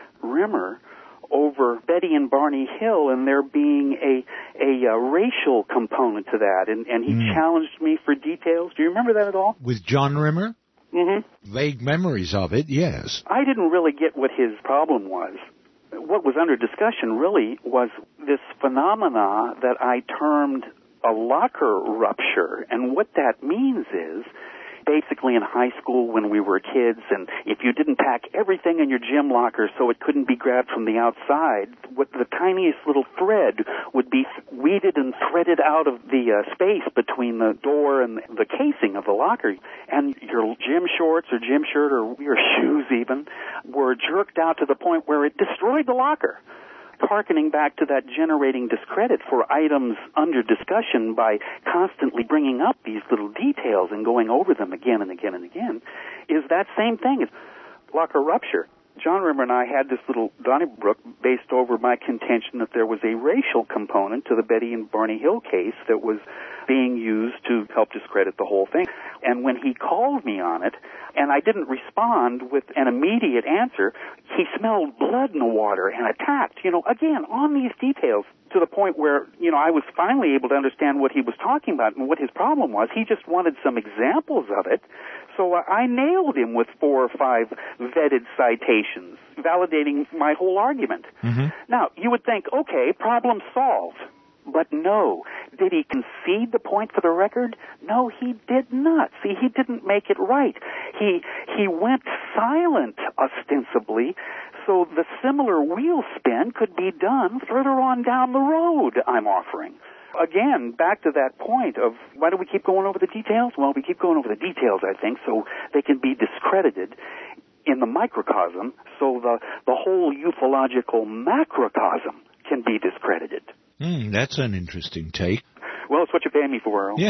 Rimmer over Betty and Barney Hill and there being a a, a racial component to that, and, and he mm. challenged me for details. Do you remember that at all? With John Rimmer? Mm-hmm. Vague memories of it, yes. I didn't really get what his problem was. What was under discussion really was this phenomena that I termed a locker rupture, and what that means is basically in high school when we were kids, and if you didn't pack everything in your gym locker so it couldn't be grabbed from the outside, what the tiniest little thread would be weeded and threaded out of the uh, space between the door and the casing of the locker. And your gym shorts or gym shirt or your shoes even were jerked out to the point where it destroyed the locker. Harkening back to that generating discredit for items under discussion by constantly bringing up these little details and going over them again and again and again is that same thing as locker rupture. John Rimmer and I had this little Donnybrook based over my contention that there was a racial component to the Betty and Barney Hill case that was being used to help discredit the whole thing. And when he called me on it, and I didn't respond with an immediate answer, he smelled blood in the water and attacked, you know, again, on these details to the point where, you know, I was finally able to understand what he was talking about and what his problem was. He just wanted some examples of it. So I nailed him with four or five vetted citations, validating my whole argument. Mm-hmm. Now, you would think, okay, problem solved. But no. Did he concede the point for the record? No, he did not. See, he didn't make it right. He he went silent, ostensibly, so the similar wheel spin could be done further on down the road, I'm offering. Again, back to that point of why do we keep going over the details? Well, we keep going over the details, I think, so they can be discredited in the microcosm, so the, the whole ufological macrocosm can be discredited. Mm, that's an interesting take. Well, it's what you pay me for, Earl. Yeah.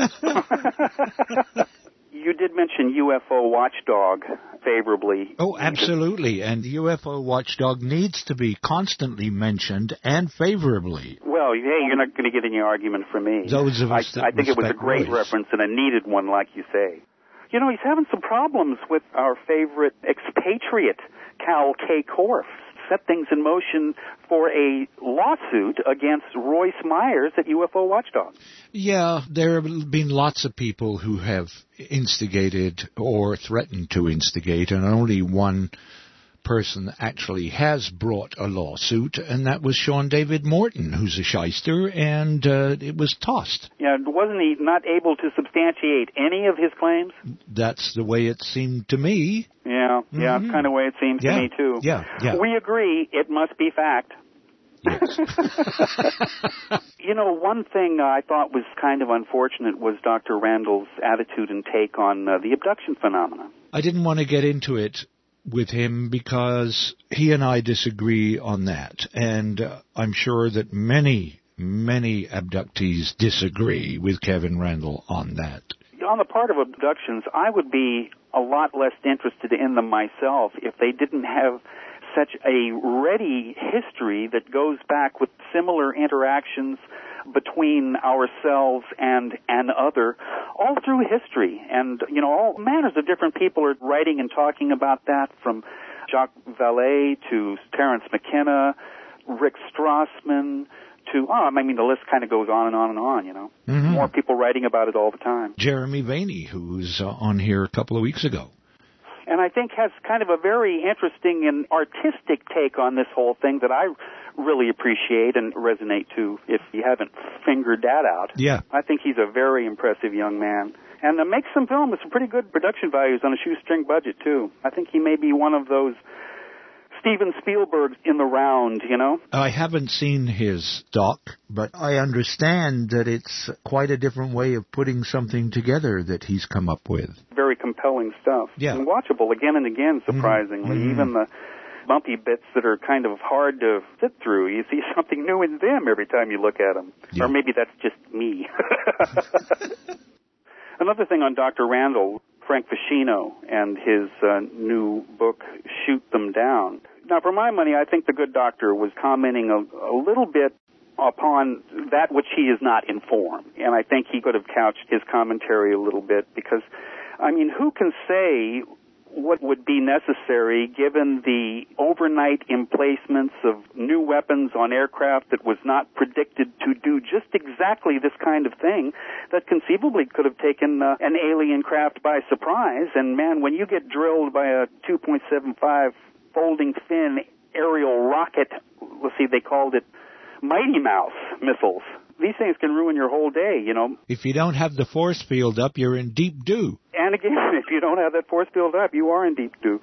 You did mention U F O Watchdog favorably. Oh, absolutely. And U F O Watchdog needs to be constantly mentioned and favorably. Well, hey, you're not going to get any argument from me. Those of us I, that I think it was a great Royce. reference and a needed one, like you say. You know, he's having some problems with our favorite expatriate, Cal K. Korff. Set things in motion for a lawsuit against Royce Myers at U F O Watchdog. Yeah, there have been lots of people who have instigated or threatened to instigate, and only one person actually has brought a lawsuit, and that was Sean David Morton, who's a shyster, and uh, it was tossed. Yeah, wasn't he not able to substantiate any of his claims? That's the way it seemed to me. Yeah, yeah, Mm-hmm. it's kind of the way it seems yeah. to me, too. Yeah, yeah. We agree, it must be fact. Yes. You know, one thing uh, I thought was kind of unfortunate was Doctor Randall's attitude and take on uh, the abduction phenomena. I didn't want to get into it with him because he and I disagree on that, and uh, I'm sure that many, many abductees disagree with Kevin Randall on that. On the part of abductions, I would be a lot less interested in them myself if they didn't have such a ready history that goes back with similar interactions between ourselves and an other all through history. And, you know, all manners of different people are writing and talking about that, from Jacques Vallée to Terence McKenna, Rick Strassman, to, oh, I mean, the list kind of goes on and on and on, you know. Mm-hmm. More people writing about it all the time. Jeremy Vaeni, who was uh, on here a couple of weeks ago. And I think has kind of a very interesting and artistic take on this whole thing that I really appreciate and resonate to, if you haven't fingered that out. Yeah. I think he's a very impressive young man. And uh, makes some film with some pretty good production values on a shoestring budget, too. I think he may be one of those Steven Spielberg in the round, you know? I haven't seen his doc, but I understand that it's quite a different way of putting something together that he's come up with. Very compelling stuff. Yeah. And watchable again and again, surprisingly. Mm-hmm. Even the bumpy bits that are kind of hard to sit through, you see something new in them every time you look at them. Yeah. Or maybe that's just me. Another thing on Doctor Randall, Frank Vicino and his uh, new book, Shoot Them Down. Now, for my money, I think the good doctor was commenting a, a little bit upon that which he is not informed. And I think he could have couched his commentary a little bit because, I mean, who can say what would be necessary given the overnight emplacements of new weapons on aircraft that was not predicted to do just exactly this kind of thing that conceivably could have taken uh, an alien craft by surprise. And, man, when you get drilled by a two point seven five folding fin aerial rocket, let's see, they called it Mighty Mouse missiles, these things can ruin your whole day, you know. If you don't have the force field up, you're in deep doo. And again, if you don't have that force field up, you are in deep doo.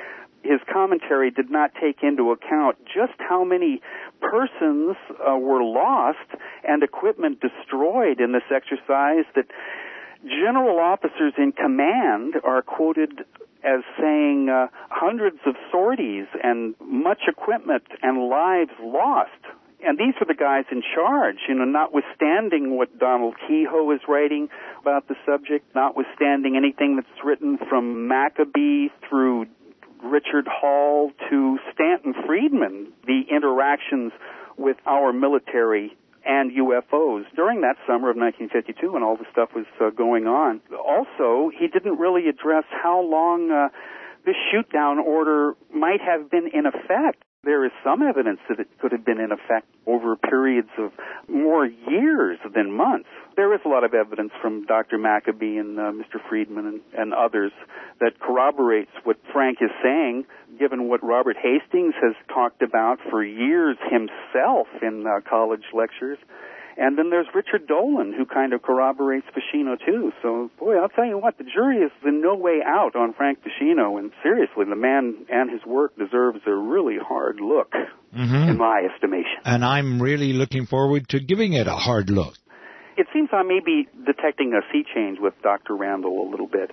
His commentary did not take into account just how many persons uh, were lost and equipment destroyed in this exercise, that general officers in command are quoted as saying uh, hundreds of sorties and much equipment and lives lost. And these were the guys in charge, you know, notwithstanding what Donald Kehoe is writing about the subject, notwithstanding anything that's written from Maccabee through Richard Hall to Stanton Friedman, the interactions with our military and U F Os during that summer of nineteen fifty-two when all this stuff was uh, going on. Also, he didn't really address how long uh, this shoot-down order might have been in effect. There is some evidence that it could have been in effect over periods of more years than months. There is a lot of evidence from Doctor Maccabee and uh, Mister Friedman and, and others that corroborates what Frank is saying, given what Robert Hastings has talked about for years himself in uh, college lectures. And then there's Richard Dolan, who kind of corroborates Vicino, too. So, boy, I'll tell you what, the jury is in no way out on Frank Vicino. And seriously, the man and his work deserves a really hard look, mm-hmm. in my estimation. And I'm really looking forward to giving it a hard look. It seems I may be detecting a sea change with Doctor Randall a little bit.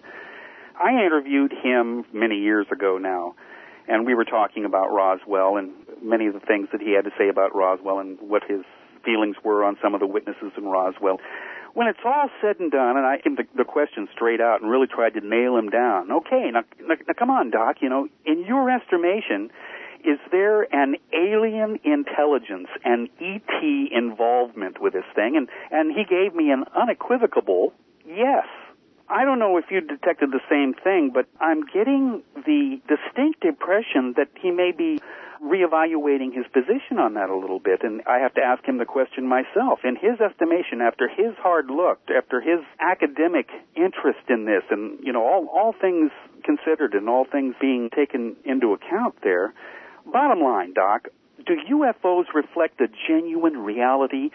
I interviewed him many years ago now, and we were talking about Roswell and many of the things that he had to say about Roswell and what his feelings were on some of the witnesses in Roswell. When it's all said and done, and I came the, the question straight out and really tried to nail him down. Okay, now, now, now come on, Doc, you know, in your estimation, is there an alien intelligence, an E T involvement with this thing? And, and he gave me an unequivocal yes. I don't know if you detected the same thing, but I'm getting the distinct impression that he may be reevaluating his position on that a little bit, and I have to ask him the question myself. In his estimation, after his hard look, after his academic interest in this, and, you know, all, all things considered and all things being taken into account there, bottom line, Doc, do U F Os reflect a genuine reality,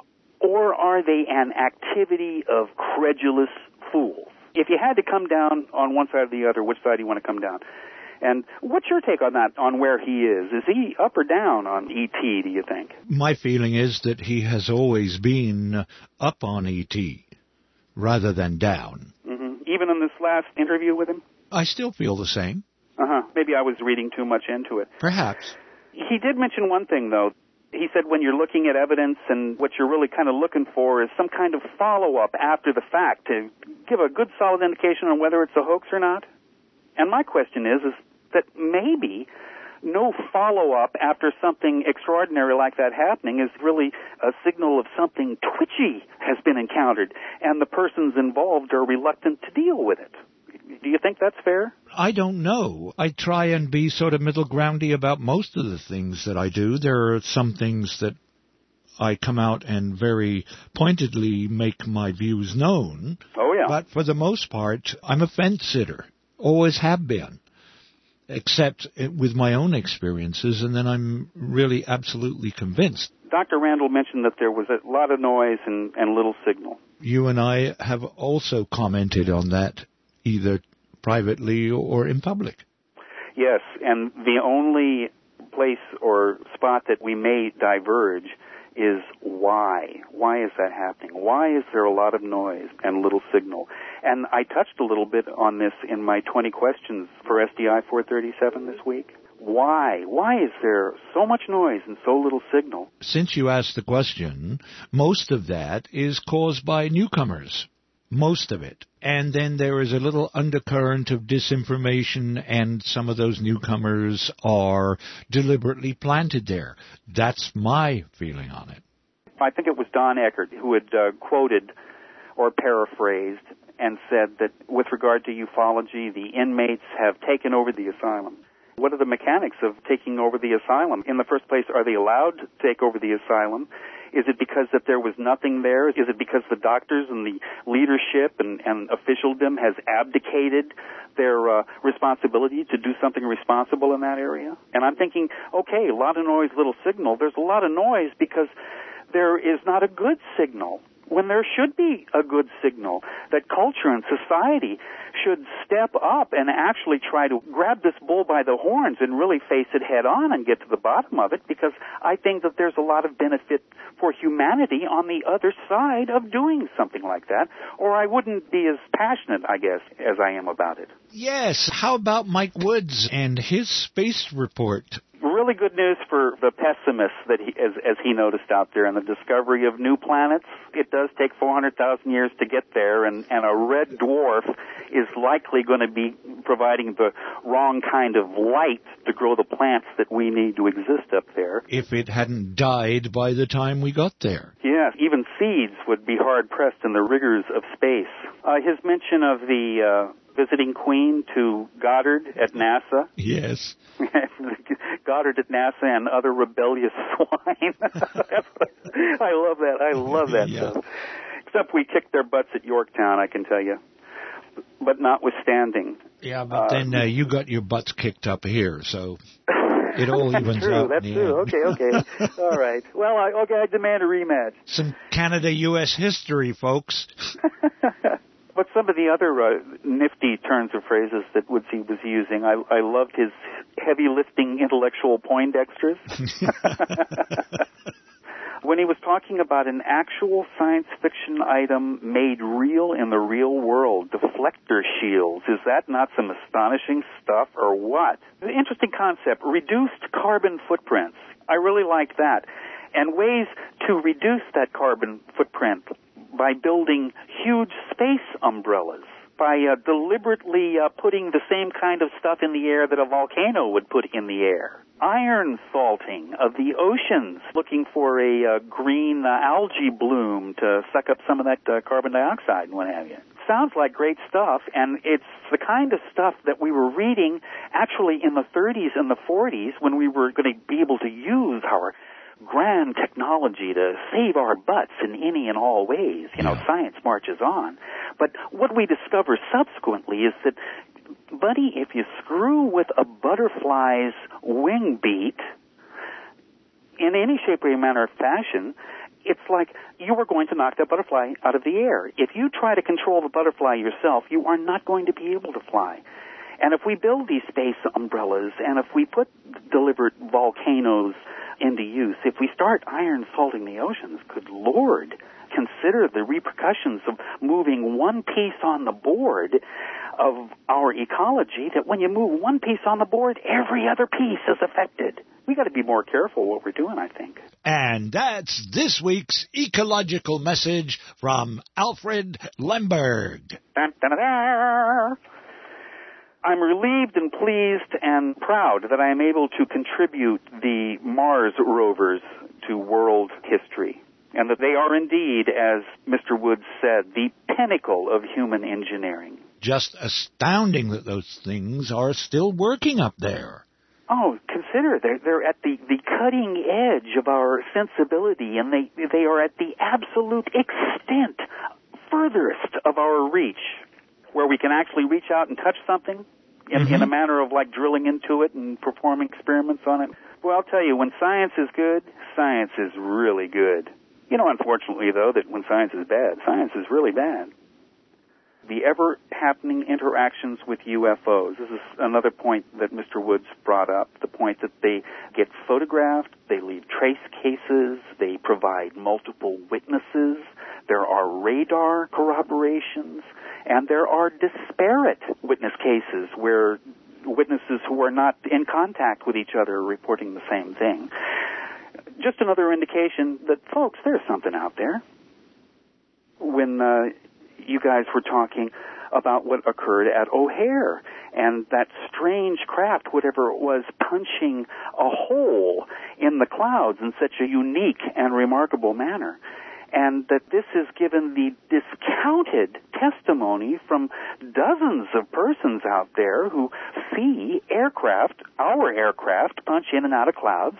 or are they an activity of credulous fools? If you had to come down on one side or the other, which side do you want to come down? And what's your take on that, on where he is? Is he up or down on E T, do you think? My feeling is that he has always been up on E T rather than down. Mm-hmm. Even in this last interview with him? I still feel the same. Uh-huh. Maybe I was reading too much into it. Perhaps. He did mention one thing, though. He said when you're looking at evidence and what you're really kind of looking for is some kind of follow-up after the fact to give a good solid indication on whether it's a hoax or not. And my question is, is that maybe no follow-up after something extraordinary like that happening is really a signal of something twitchy has been encountered, and the persons involved are reluctant to deal with it. Do you think that's fair? I don't know. I try and be sort of middle groundy about most of the things that I do. There are some things that I come out and very pointedly make my views known. Oh, yeah. But for the most part, I'm a fence sitter. Always have been. Except with my own experiences, and then I'm really absolutely convinced. Doctor Randall mentioned that there was a lot of noise and, and little signal. You and I have also commented on that, either privately or in public. Yes, and the only place or spot that we may diverge is why. Why is that happening? Why is there a lot of noise and little signal? And I touched a little bit on this in my twenty questions for S D I four thirty-seven this week. Why? Why is there so much noise and so little signal? Since you asked the question, most of that is caused by newcomers. Most of it. And then there is a little undercurrent of disinformation, and some of those newcomers are deliberately planted there. That's my feeling on it. I think it was Don Eckert who had uh, quoted or paraphrased and said that with regard to ufology, the inmates have taken over the asylum. What are the mechanics of taking over the asylum? In the first place, are they allowed to take over the asylum? Is it because that there was nothing there? Is it because the doctors and the leadership and, and officialdom has abdicated their uh, responsibility to do something responsible in that area? And I'm thinking, okay, a lot of noise, little signal. There's a lot of noise because there is not a good signal when there should be a good signal, that culture and society should step up and actually try to grab this bull by the horns and really face it head on and get to the bottom of it, because I think that there's a lot of benefit for humanity on the other side of doing something like that, or I wouldn't be as passionate, I guess, as I am about it. Yes. How about Mike Woods and his space report? Really good news for the pessimists that he, as, as he noticed out there, in the discovery of new planets. It does take four hundred thousand years to get there, and, and a red dwarf is likely going to be providing the wrong kind of light to grow the plants that we need to exist up there. If it hadn't died by the time we got there. Yes, even seeds would be hard-pressed in the rigors of space. Uh, his mention of the uh, visiting Queen to Goddard at NASA. Yes. Goddard at NASA and other rebellious swine. I love that. I love that yeah. stuff. Except we kicked their butts at Yorktown, I can tell you. But notwithstanding. Yeah, but uh, then uh, you got your butts kicked up here, so it all evens true, out. That's true. That's true. Okay, okay. All right. Well, I, okay, I demand a rematch. Some Canada-U S history, folks. But some of the other uh, nifty turns of phrases that Woodsy was using, I, I loved his heavy-lifting intellectual Poindexters. When he was talking about an actual science fiction item made real in the real world, deflector shields, is that not some astonishing stuff or what? An interesting concept, reduced carbon footprints. I really like that. And ways to reduce that carbon footprint by building huge space umbrellas, by uh, deliberately uh, putting the same kind of stuff in the air that a volcano would put in the air. Iron salting of the oceans, looking for a uh, green uh, algae bloom to suck up some of that uh, carbon dioxide and what have you. Sounds like great stuff, and it's the kind of stuff that we were reading actually in the thirties and the forties when we were going to be able to use our grand technology to save our butts in any and all ways. You know, science marches on. But what we discover subsequently is that, buddy, if you screw with a butterfly's wing beat in any shape or manner of fashion, it's like you are going to knock that butterfly out of the air. If you try to control the butterfly yourself, you are not going to be able to fly. And if we build these space umbrellas, and if we put deliberate volcanoes into use, if we start iron salting the oceans, good Lord, consider the repercussions of moving one piece on the board of our ecology, that when you move one piece on the board, every other piece is affected. We got to be more careful what we're doing, I think. And that's this week's ecological message from Alfred Lemberg. Dun, dun, dun, dun. I'm relieved and pleased and proud that I am able to contribute the Mars rovers to world history, and that they are indeed, as Mister Woods said, the pinnacle of human engineering. Just astounding that those things are still working up there. Oh, consider, they're, they're at the, the cutting edge of our sensibility, and they, they are at the absolute extent, furthest of our reach, where we can actually reach out and touch something in, mm-hmm. in a manner of like drilling into it and performing experiments on it. Well, I'll tell you, when science is good, science is really good. You know, unfortunately, though, that when science is bad, science is really bad. The ever-happening interactions with U F Os. This is another point that Mister Woods brought up, the point that they get photographed, they leave trace cases, they provide multiple witnesses, there are radar corroborations, and there are disparate witness cases where witnesses who are not in contact with each other are reporting the same thing. Just another indication that, folks, there's something out there. When uh, you guys were talking about what occurred at O'Hare and that strange craft, whatever it was, punching a hole in the clouds in such a unique and remarkable manner, and that this is given the discounted testimony from dozens of persons out there who see aircraft, our aircraft, punch in and out of clouds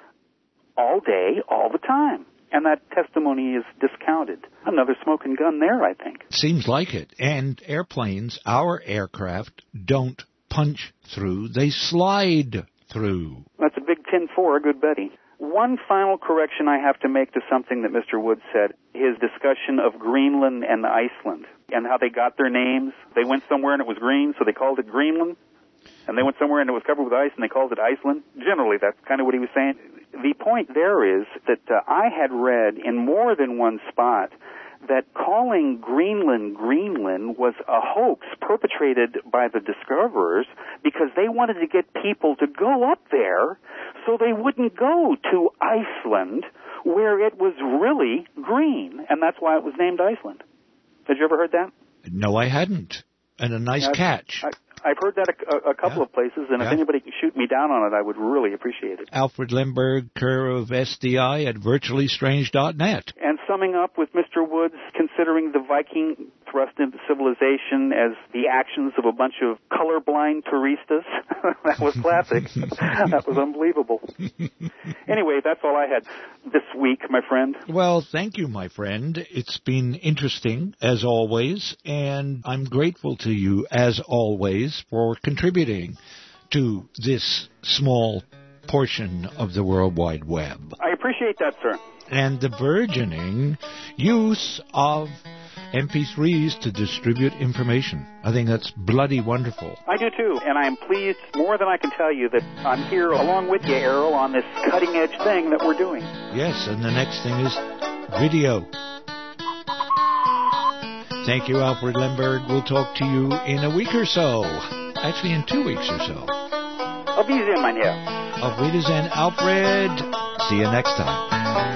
all day, all the time. And that testimony is discounted. Another smoking gun there, I think. Seems like it. And airplanes, our aircraft, don't punch through. They slide through. That's a big tin four, a good Betty. One final correction I have to make to something that Mister Woods said, his discussion of Greenland and Iceland and how they got their names. They went somewhere and it was green, so they called it Greenland. And they went somewhere and it was covered with ice and they called it Iceland. Generally, that's kind of what he was saying. The point there is that uh, I had read in more than one spot that calling Greenland Greenland was a hoax perpetrated by the discoverers because they wanted to get people to go up there so they wouldn't go to Iceland where it was really green, and that's why it was named Iceland. Had you ever heard that? No, I hadn't. And a nice yeah, catch. I, I've heard that a, a couple yeah. of places, and yeah. if anybody can shoot me down on it, I would really appreciate it. Alfred Lemberg, Kerr of S D I at virtually strange dot net. And summing up with Mister Woods, considering the Viking thrust into civilization as the actions of a bunch of colorblind touristas, that was classic. That was unbelievable. Anyway, that's all I had this week, my friend. Well, thank you, my friend. It's been interesting, as always, and I'm grateful to you, as always, for contributing to this small portion of the World Wide Web. I appreciate that, sir. And the burgeoning use of M P threes to distribute information. I think that's bloody wonderful. I do too, and I am pleased more than I can tell you that I'm here along with you, Errol, on this cutting-edge thing that we're doing. Yes, and the next thing is video. Thank you, Alfred Lemberg. We'll talk to you in a week or so. Actually, in two weeks or so. Auf Wiedersehen, mein Herr. Auf Wiedersehen, Alfred. See you next time.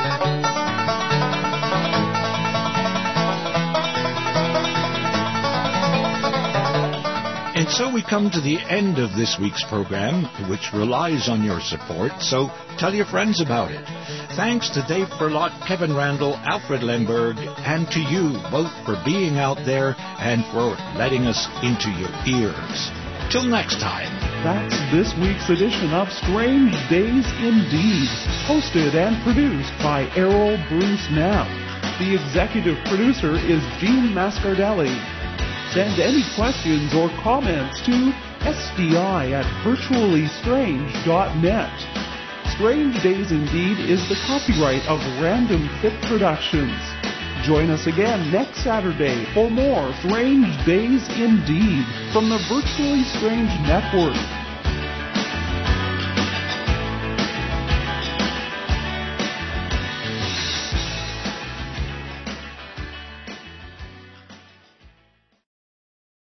And so we come to the end of this week's program, which relies on your support, so tell your friends about it. Thanks to Dave Berlott, Kevin Randall, Alfred Lemberg, and to you both for being out there and for letting us into your ears. Till next time. That's this week's edition of Strange Days Indeed, hosted and produced by Errol Bruce Knapp. The executive producer is Gene Mascardelli. Send any questions or comments to S D I at virtually strange dot net. Strange Days Indeed is the copyright of Random Fit Productions. Join us again next Saturday for more Strange Days Indeed from the Virtually Strange Network.